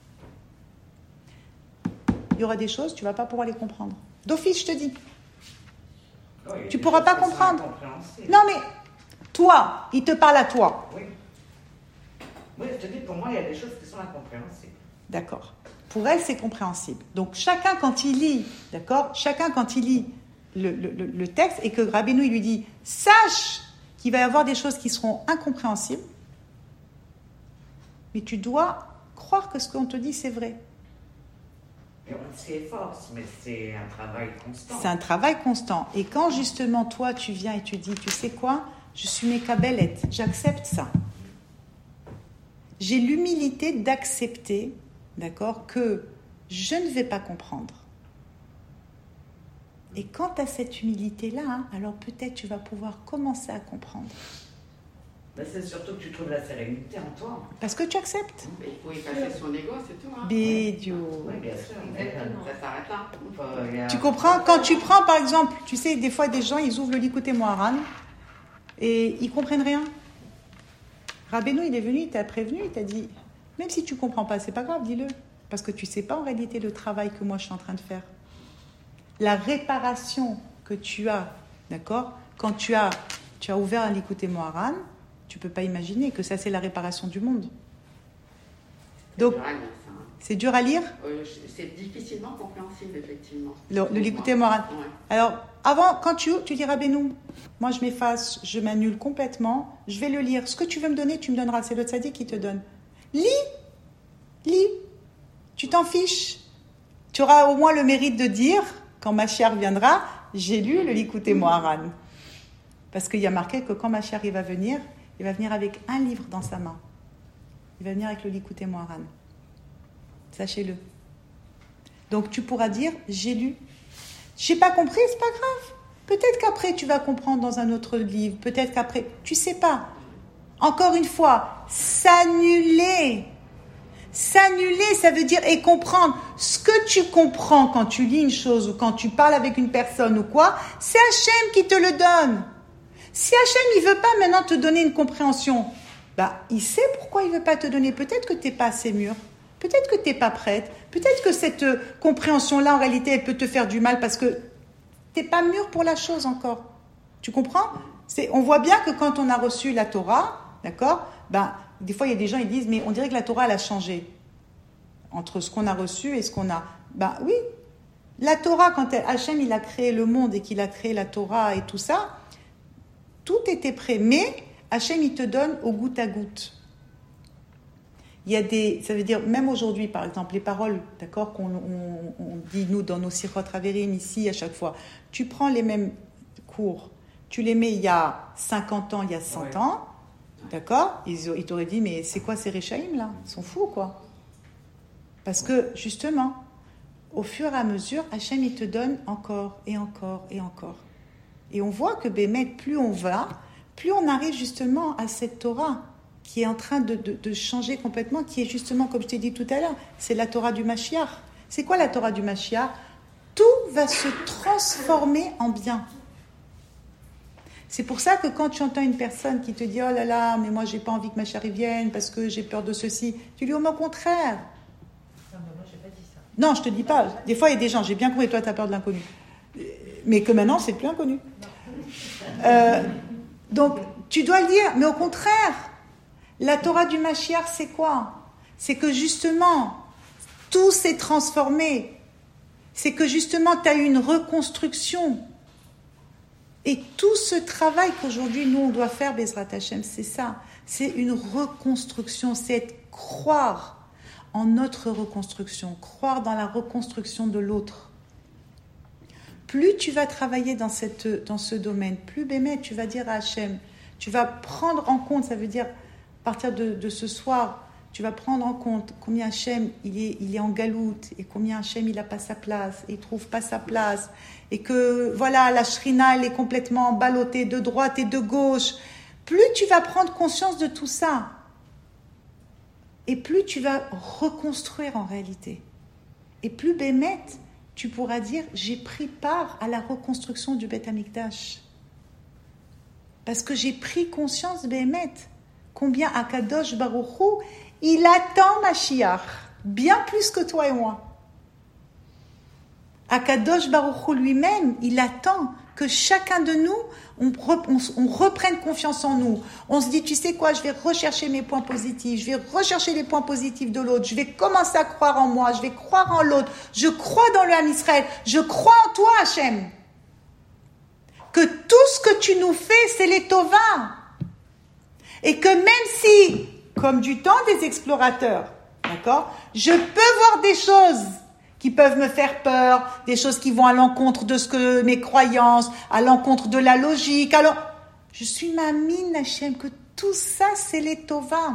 il y aura des choses, tu ne vas pas pouvoir les comprendre. D'office, je te dis. Oui, tu ne pourras pas comprendre. Non, mais toi, il te parle à toi. Oui. Oui, je te dis, pour moi, il y a des choses qui sont incompréhensibles. D'accord. Pour elle, c'est compréhensible. Donc, chacun, quand il lit, d'accord, chacun, quand il lit le, le, le texte et que Rabbeinu, il lui dit, sache qu'il va y avoir des choses qui seront incompréhensibles, mais tu dois croire que ce qu'on te dit, c'est vrai. Et on s'y efforce, mais c'est un travail constant. C'est un travail constant. Et quand, justement, toi, tu viens et tu dis, tu sais quoi, je suis Mekabelette, j'accepte ça. J'ai l'humilité d'accepter, d'accord, que je ne vais pas comprendre. Et quand tu as cette humilité-là, hein, alors peut-être tu vas pouvoir commencer à comprendre. Ben c'est surtout que tu trouves la sérénité en toi. Parce que tu acceptes. Il faut y passer son ego, c'est tout. Hein. Bédio. Oui, bien sûr. Ça s'arrête là. Faut- Tu comprends? Quand tu prends, par exemple, tu sais, des fois, des gens, ils ouvrent le Likutei Moharan et ils comprennent rien. Rabbeinu, il est venu, il t'a prévenu, il t'a dit, même si tu comprends pas, c'est pas grave, dis-le. Parce que tu sais pas en réalité le travail que moi je suis en train de faire. La réparation que tu as, d'accord? Quand tu as, tu as ouvert un Likutei Moharan, tu peux pas imaginer que ça c'est la réparation du monde. Donc, c'est dur à lire. Euh, c'est difficilement compréhensible, effectivement. Le, le Likutei Moharan. Ouais. Alors, avant, quand tu ouvres, tu dis Rabbeinu, moi je m'efface, je m'annule complètement, je vais le lire. Ce que tu veux me donner, tu me donneras. C'est le tzaddik qui te donne. Lis, lis. Tu t'en fiches. Tu auras au moins le mérite de dire, quand Mashiach viendra, j'ai lu le Likutei Moharan. Parce qu'il y a marqué que quand Mashiach va venir, il va venir avec un livre dans sa main. Il va venir avec le Likutei Moharan. Sachez-le. Donc tu pourras dire, j'ai lu. J'ai pas compris, c'est pas grave. Peut-être qu'après tu vas comprendre dans un autre livre. Peut-être qu'après, tu sais pas. Encore une fois, s'annuler. S'annuler, ça veut dire et comprendre. Ce que tu comprends quand tu lis une chose ou quand tu parles avec une personne ou quoi, c'est Hachem qui te le donne. Si Hachem il veut pas maintenant te donner une compréhension, bah il sait pourquoi il veut pas te donner. Peut-être que t'es pas assez mûr. Peut-être que tu n'es pas prête. Peut-être que cette euh, compréhension-là, en réalité, elle peut te faire du mal parce que tu n'es pas mûr pour la chose encore. Tu comprends? C'est, on voit bien que quand on a reçu la Torah, d'accord, ben, des fois, il y a des gens qui disent, mais on dirait que la Torah, elle a changé entre ce qu'on a reçu et ce qu'on a. Ben oui, la Torah, quand elle, Hachem, il a créé le monde et qu'il a créé la Torah et tout ça, tout était prêt. Mais Hachem, il te donne au goutte à goutte. Il y a des, ça veut dire, même aujourd'hui, par exemple, les paroles, d'accord, qu'on on, on dit, nous, dans nos sirots Haverim, ici, à chaque fois, tu prends les mêmes cours, tu les mets il y a cinquante ans, il y a cent ouais. ans, d'accord, ils, ils t'auraient dit, mais c'est quoi ces Réchaïm, là? Ils sont fous, quoi. Parce que, justement, au fur et à mesure, Hachem, il te donne encore et encore et encore. Et on voit que Bémet, plus on va, plus on arrive justement à cette Torah qui est en train de, de, de changer complètement, qui est justement, comme je t'ai dit tout à l'heure, c'est la Torah du Mashiach. C'est quoi la Torah du Mashiach? Tout va se transformer en bien. C'est pour ça que quand tu entends une personne qui te dit « Oh là là, mais moi j'ai pas envie que ma chérie vienne parce que j'ai peur de ceci », tu lui dis « Au contraire ». Non, mais moi, j'ai pas dit ça. Non, je te dis pas. Des fois, il y a des gens, j'ai bien compris, toi, tu as peur de l'inconnu. Mais que maintenant, c'est plus inconnu. Euh, donc, tu dois le dire, mais au contraire, la Torah du Mashiach, c'est quoi? C'est que justement, tout s'est transformé. C'est que justement, tu as eu une reconstruction. Et tout ce travail qu'aujourd'hui, nous, on doit faire, Bezrat Hashem, c'est ça. C'est une reconstruction, c'est être, croire en notre reconstruction, croire dans la reconstruction de l'autre. Plus tu vas travailler dans, cette, dans ce domaine, plus Bémet, tu vas dire à Hachem, tu vas prendre en compte, ça veut dire, à partir de, de ce soir, tu vas prendre en compte combien Hachem, il est, il est en galoute, et combien Hachem, il n'a pas sa place, et il ne trouve pas sa place, et que, voilà, la shrina, elle est complètement ballottée de droite et de gauche. Plus tu vas prendre conscience de tout ça, et plus tu vas reconstruire en réalité. Et plus Bémet, tu pourras dire, j'ai pris part à la reconstruction du Beth Amikdash. Parce que j'ai pris conscience, Bémet, combien Akadosh Baruch Hu, il attend Mashiach, bien plus que toi et moi. Akadosh Baruch Hu lui-même, il attend que chacun de nous, on, on, on reprenne confiance en nous. On se dit, tu sais quoi, je vais rechercher mes points positifs, je vais rechercher les points positifs de l'autre, je vais commencer à croire en moi, je vais croire en l'autre, je crois dans le Ham Israël, je crois en toi, Hachem. Que tout ce que tu nous fais, c'est les Tova. Et que même si, comme du temps des explorateurs, d'accord, je peux voir des choses qui peuvent me faire peur, des choses qui vont à l'encontre de ce que mes croyances, à l'encontre de la logique. Alors, je suis ma mine, Hachem, que tout ça, c'est les Tova.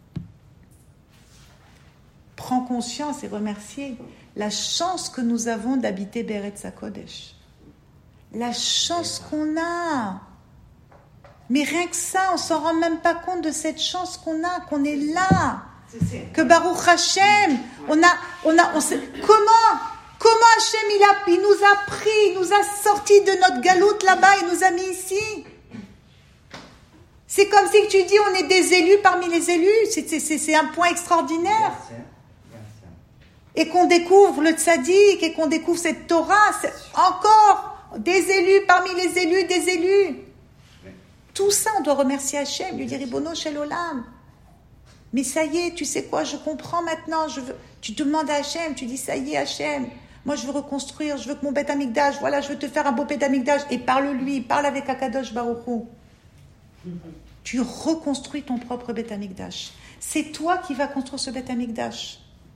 Prends conscience et remercie la chance que nous avons d'habiter Beretz HaKodesh. La chance qu'on a. Mais rien que ça, on ne s'en rend même pas compte de cette chance qu'on a, qu'on est là. Que Baruch Hashem, on a, on a, on sait, comment, comment Hashem il, a, il nous a pris, il nous a sortis de notre galoute là-bas, il nous a mis ici. C'est comme si tu dis on est des élus parmi les élus, c'est, c'est, c'est un point extraordinaire. Et qu'on découvre le tzaddik, et qu'on découvre cette Torah, c'est encore des élus parmi les élus, des élus. Tout ça, on doit remercier Hachem, lui dire Ribono Shel Olam. Mais ça y est, tu sais quoi, je comprends maintenant. Je veux... Tu demandes à Hachem, tu dis ça y est, Hachem. Moi, je veux reconstruire, je veux que mon Beth Amikdash, voilà, je veux te faire un beau Beth Amikdash. Et parle-lui, parle avec Akadosh Baruch Hu. Tu reconstruis ton propre Beth Amikdash. C'est toi qui vas construire ce Beth Amikdash.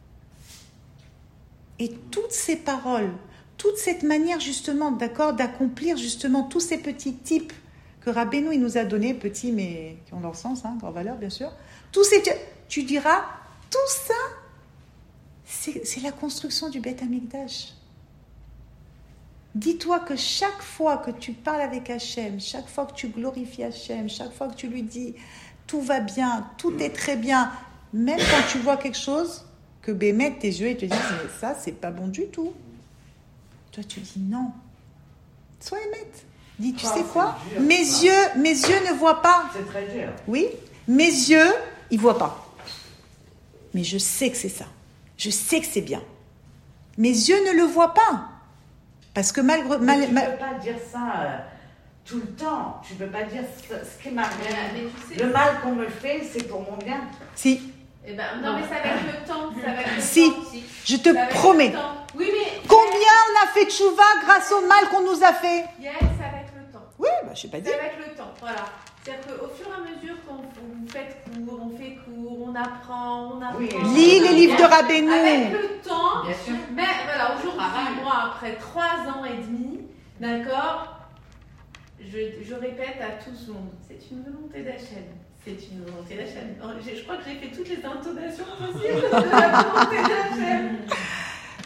Et toutes ces paroles, toute cette manière justement, d'accord, d'accomplir justement tous ces petits types que Rabbeinu il nous a donnés, petits mais qui ont leur sens, hein, leur valeur bien sûr. Tous ces, tu diras, tout ça, c'est, c'est la construction du Beth Amikdash. Dis-toi que chaque fois que tu parles avec Hachem, chaque fois que tu glorifies Hachem, chaque fois que tu lui dis tout va bien, tout est très bien, même quand tu vois quelque chose, que Bémet, tes yeux, ils te disent mais ça, c'est pas bon du tout. Toi, tu dis non. Sois émette. Dis, tu ah, sais quoi dur, mes yeux, mes yeux ne voient pas. C'est très dur. Oui, mes yeux, ils voient pas. Mais je sais que c'est ça. Je sais que c'est bien. Mes yeux ne le voient pas. Parce que malgré... Mal, tu ne mal... peux pas dire ça euh, tout le temps. Tu ne peux pas dire ce, ce qui m'arrive. Mais, mais tu sais, le mal qu'on me fait, c'est pour mon bien. Si. Eh ben, non, non, mais ça va être le temps. Ça va être le si. temps, si, je te promets. Oui, mais... Combien on a fait de tchouva grâce au mal qu'on nous a fait? Yes, ça va être le temps. Oui, bah, je sais pas dire. Ça va être le temps, voilà. C'est-à-dire qu'au fur et à mesure qu'on vous faites cours, on fait cours, on apprend, on apprend. Oui. Lis les livres de Rabbeinu. Avec le temps, bien sûr. Mais voilà, aujourd'hui, moi, après trois ans et demi, d'accord, je, je répète à tout le monde, c'est une volonté d'Hachem. C'est une volonté d'Hachem. Je, je crois que j'ai fait toutes les intonations possibles de la volonté d'Hachem.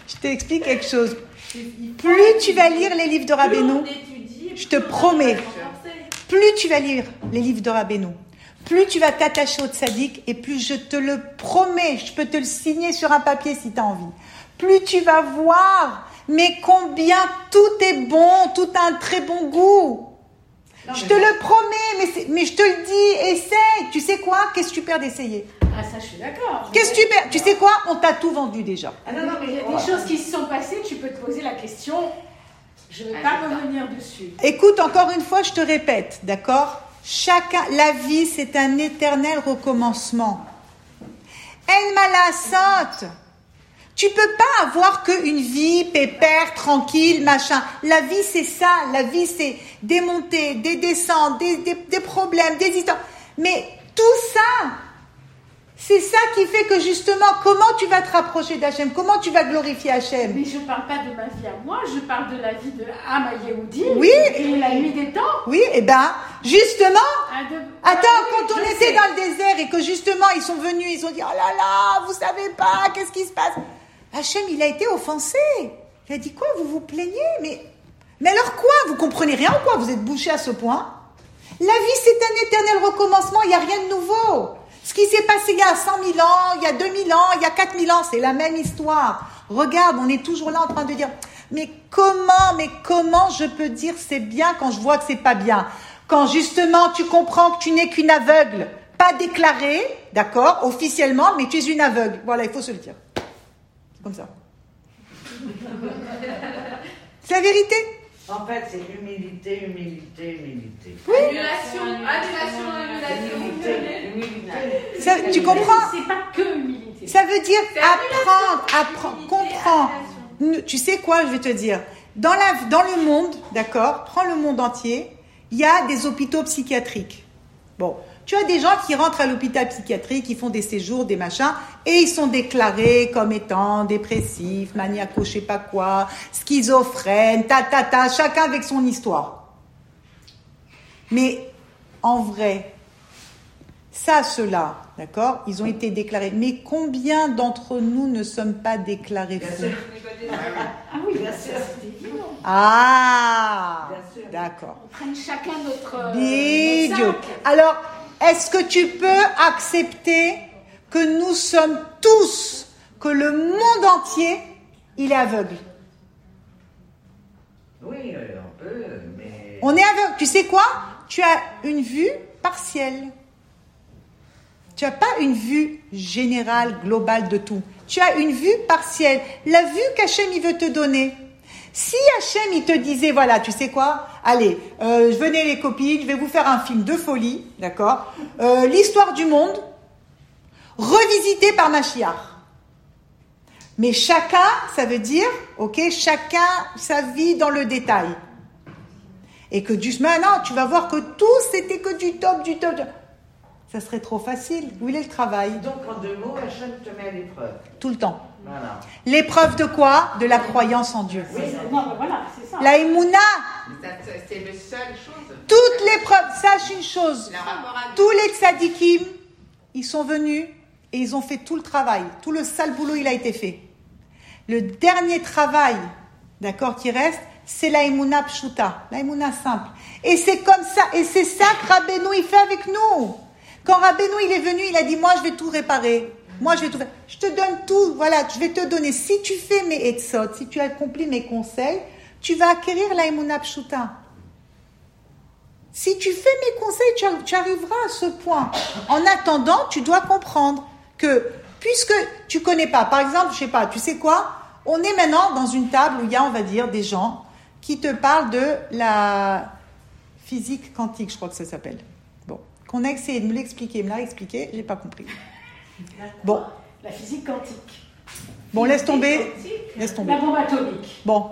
Je t'explique quelque chose. Plus tu vas lire les livres de Rabbeinu, je te promets, plus tu vas lire les livres de Rabbeinu, plus tu vas t'attacher au tzaddik, et plus je te le promets, je peux te le signer sur un papier si tu as envie, plus tu vas voir, mais combien tout est bon, tout a un très bon goût. Non, je te je... le promets, mais, c'est, mais je te le dis, essaye. Tu sais quoi? Qu'est-ce que tu perds d'essayer? Ah, ça, je suis d'accord. Qu'est-ce que tu perds? Tu sais quoi? On t'a tout vendu déjà. Ah non, non, mais il y a des choses qui se sont passées, tu peux te poser la question. Je ne vais pas revenir dessus. Écoute, encore une fois, je te répète, d'accord? Chacun, la vie, c'est un éternel recommencement. En malasot. Tu peux pas avoir qu'une vie pépère, tranquille, machin. La vie, c'est ça. La vie, c'est des montées, des descentes, des, des, des problèmes, des histoires. Mais tout ça, c'est ça qui fait que justement, comment tu vas te rapprocher d'Hachem? Comment tu vas glorifier Hachem? Mais je parle pas de ma vie à moi, je parle de la vie de Ama Yehudi. Oui. Et la nuit des temps. Oui, et ben, justement. Ah, de... Attends, ah, oui, quand on je était sais. dans le désert et que justement, ils sont venus, ils ont dit, oh là là, vous savez pas, qu'est-ce qui se passe? Hachem, il a été offensé. Il a dit quoi? Vous vous plaignez? Mais, mais alors quoi? Vous comprenez rien ou quoi? Vous êtes bouché à ce point? La vie, c'est un éternel recommencement. Il n'y a rien de nouveau. Ce qui s'est passé il y a cent mille ans, il y a deux mille ans, il y a quatre mille ans, c'est la même histoire. Regarde, on est toujours là en train de dire, mais comment, mais comment je peux dire c'est bien quand je vois que c'est pas bien? Quand justement tu comprends que tu n'es qu'une aveugle, pas déclarée, d'accord, officiellement, mais tu es une aveugle. Voilà, il faut se le dire. Comme ça. C'est la vérité. En fait, c'est humilité, humilité, humilité. Oui. Annulation, annulation, annulation. Humilité, humilité. Ça, tu comprends? C'est pas que humilité. Ça veut dire C'est apprendre, annulation, apprendre, humilité, comprendre. annulation. Tu sais quoi, je vais te dire. Dans, la, dans le monde, d'accord, prends le monde entier, il y a des hôpitaux psychiatriques. Bon. Tu as des gens qui rentrent à l'hôpital psychiatrique, qui font des séjours, des machins, et ils sont déclarés comme étant dépressifs, maniaco, je sais pas quoi, schizophrènes, ta ta ta, chacun avec son histoire. Mais en vrai, ça, ceux-là, d'accord, ils ont été déclarés. Mais combien d'entre nous ne sommes pas déclarés fous? Ah oui, bien sûr. Ah, Bien sûr. d'accord. On prenne chacun notre. euh, Idiot. notre sac. Alors, est-ce que tu peux accepter que nous sommes tous, que le monde entier, il est aveugle? Oui, euh, on peut, mais... On est aveugle. Tu sais quoi? Tu as une vue partielle. Tu n'as pas une vue générale, globale de tout. Tu as une vue partielle. La vue qu'Hachem, il veut te donner. Si Hachem, il te disait, voilà, tu sais quoi? Allez, euh, venez les copines, je vais vous faire un film de folie, d'accord? euh, L'histoire du monde, revisité par Mashiach. Mais chacun, ça veut dire, ok, chacun sa vie dans le détail. Et que du maintenant, tu vas voir que tout, c'était que du top, du top. Ça serait trop facile. Où il est le travail? Donc, en deux mots, Hachem te met à l'épreuve. Tout le temps. Voilà. L'épreuve de quoi? De la croyance en Dieu. Oui, non, mais voilà, c'est ça. La Emouna. C'est la seule chose. Toutes les preuves. Sache une chose. Le rapport à Dieu. Tous les tzadikim, ils sont venus et ils ont fait tout le travail. Tout le sale boulot, il a été fait. Le dernier travail, d'accord, qui reste, c'est la Emouna pshuta, la Emouna simple. Et c'est comme ça, et c'est ça que Rabbeinu, il fait avec nous. Quand Rabbeinu, il est venu, il a dit, moi, je vais tout réparer. Moi, je vais tout faire. Je te donne tout. Voilà, je vais te donner. Si tu fais mes etzot, si tu accomplis mes conseils, tu vas acquérir la Emouna pshuta. Si tu fais mes conseils, tu, tu arriveras à ce point. En attendant, tu dois comprendre que, puisque tu connais pas, par exemple, je sais pas, tu sais quoi? On est maintenant dans une table où il y a, on va dire, des gens qui te parlent de la physique quantique, je crois que ça s'appelle. Bon, qu'on a essayé de me l'expliquer, me l'a expliqué, j'ai pas compris. Bon, La physique quantique. bon, laisse tomber, laisse tomber. La bombe atomique. Bon.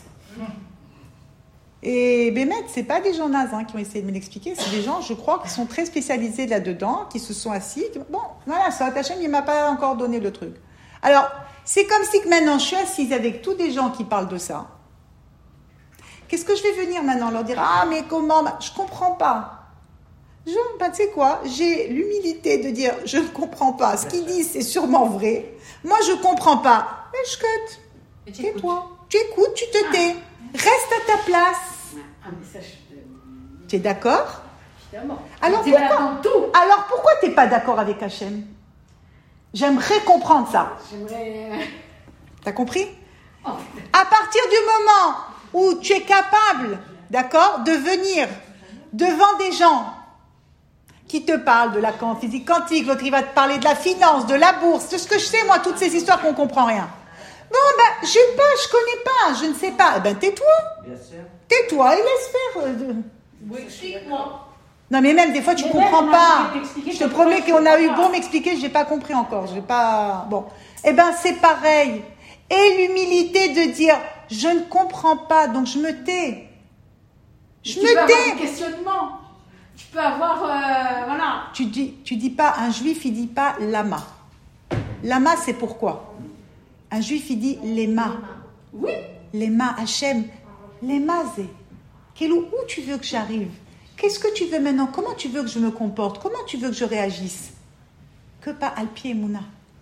Et Bémet, c'est pas des gens nazes hein, qui ont essayé de me l'expliquer, c'est des gens, je crois, qui sont très spécialisés là-dedans, qui se sont assis. Qui... Bon, voilà, ça, Hachem, il m'a pas encore donné le truc. Alors, c'est comme si que maintenant, je suis assise avec tous des gens qui parlent de ça. Qu'est-ce que je vais venir maintenant leur dire? Ah, mais comment? Je comprends pas. Je, ben, tu sais quoi? J'ai l'humilité de dire, je ne comprends pas. Ce qu'ils disent, c'est sûrement vrai. Moi, je comprends pas. Mais je cut. Tais-toi. Tu écoutes, tu te tais. Reste à ta place. Un message de... Tu es d'accord? Évidemment. Alors C'est pourquoi, là dans tout. alors pourquoi tu n'es pas d'accord avec Hachem? J'aimerais comprendre ça. J'aimerais... euh, T'as compris? oh, À partir du moment où tu es capable, d'accord, de venir devant des gens qui te parlent de la quan- physique quantique, l'autre il va te parler de la finance, de la bourse, de ce que je sais moi, toutes ces histoires qu'on comprend rien. Bon ben, je sais pas, je connais pas, je ne sais pas. Eh ben tais-toi, Bien sûr. tais-toi et laisse faire. euh, de- Oui, explique-moi. Non mais même des fois tu Mais comprends même, on a pas. voulu t'expliquer Je te pourquoi promets je qu'on a eu comprends beau pas. m'expliquer, j'ai pas compris encore. J'ai pas. Bon. Eh ben c'est pareil. Et l'humilité de dire je ne comprends pas, donc je me tais. Je tu peux me avoir tais. des questionnements. Tu peux avoir... euh, voilà. Tu dis, tu dis pas, un juif, il dit pas lama. Lama, c'est pourquoi. Un juif, il dit lema. Oui. Lema, Hachem. Lema, c'est. Quel- Où tu veux que j'arrive? Qu'est-ce que tu veux maintenant? Comment tu veux que je me comporte? Comment tu veux que je réagisse? Que pas al pied Mouna.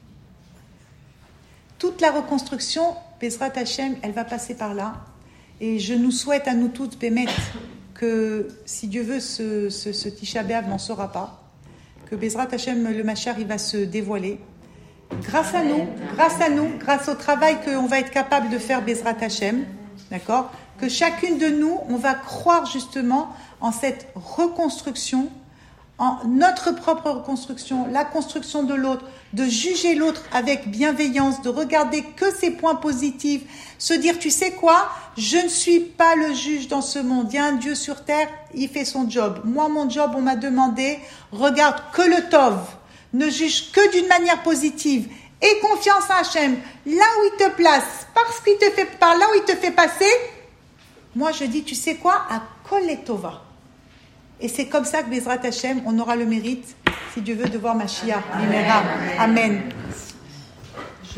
Toute la reconstruction, Bezrat Hachem, elle va passer par là. Et je nous souhaite à nous toutes, Bémet, que si Dieu veut, ce, ce, ce Tisha B'Av n'en sera pas. Que Bezrat Hachem, le Machar, il va se dévoiler. Grâce à nous, grâce à nous, grâce au travail qu'on va être capable de faire Bezrat Hachem, d'accord? Que chacune de nous, on va croire justement en cette reconstruction, en notre propre reconstruction, la construction de l'autre, de juger l'autre avec bienveillance, de regarder que ses points positifs, se dire, tu sais quoi, je ne suis pas le juge dans ce monde, il y a un Dieu sur terre, il fait son job. Moi, mon job, on m'a demandé, regarde que le Tov, ne juge que d'une manière positive, et confiance à Hachem, là où il te place, parce qu'il te fait, par là où il te fait passer, moi je dis, tu sais quoi, à Kol Tova. Et c'est comme ça que Bezrat Hachem, on aura le mérite, si Dieu veut, de voir Mashiach. Amen. Amen.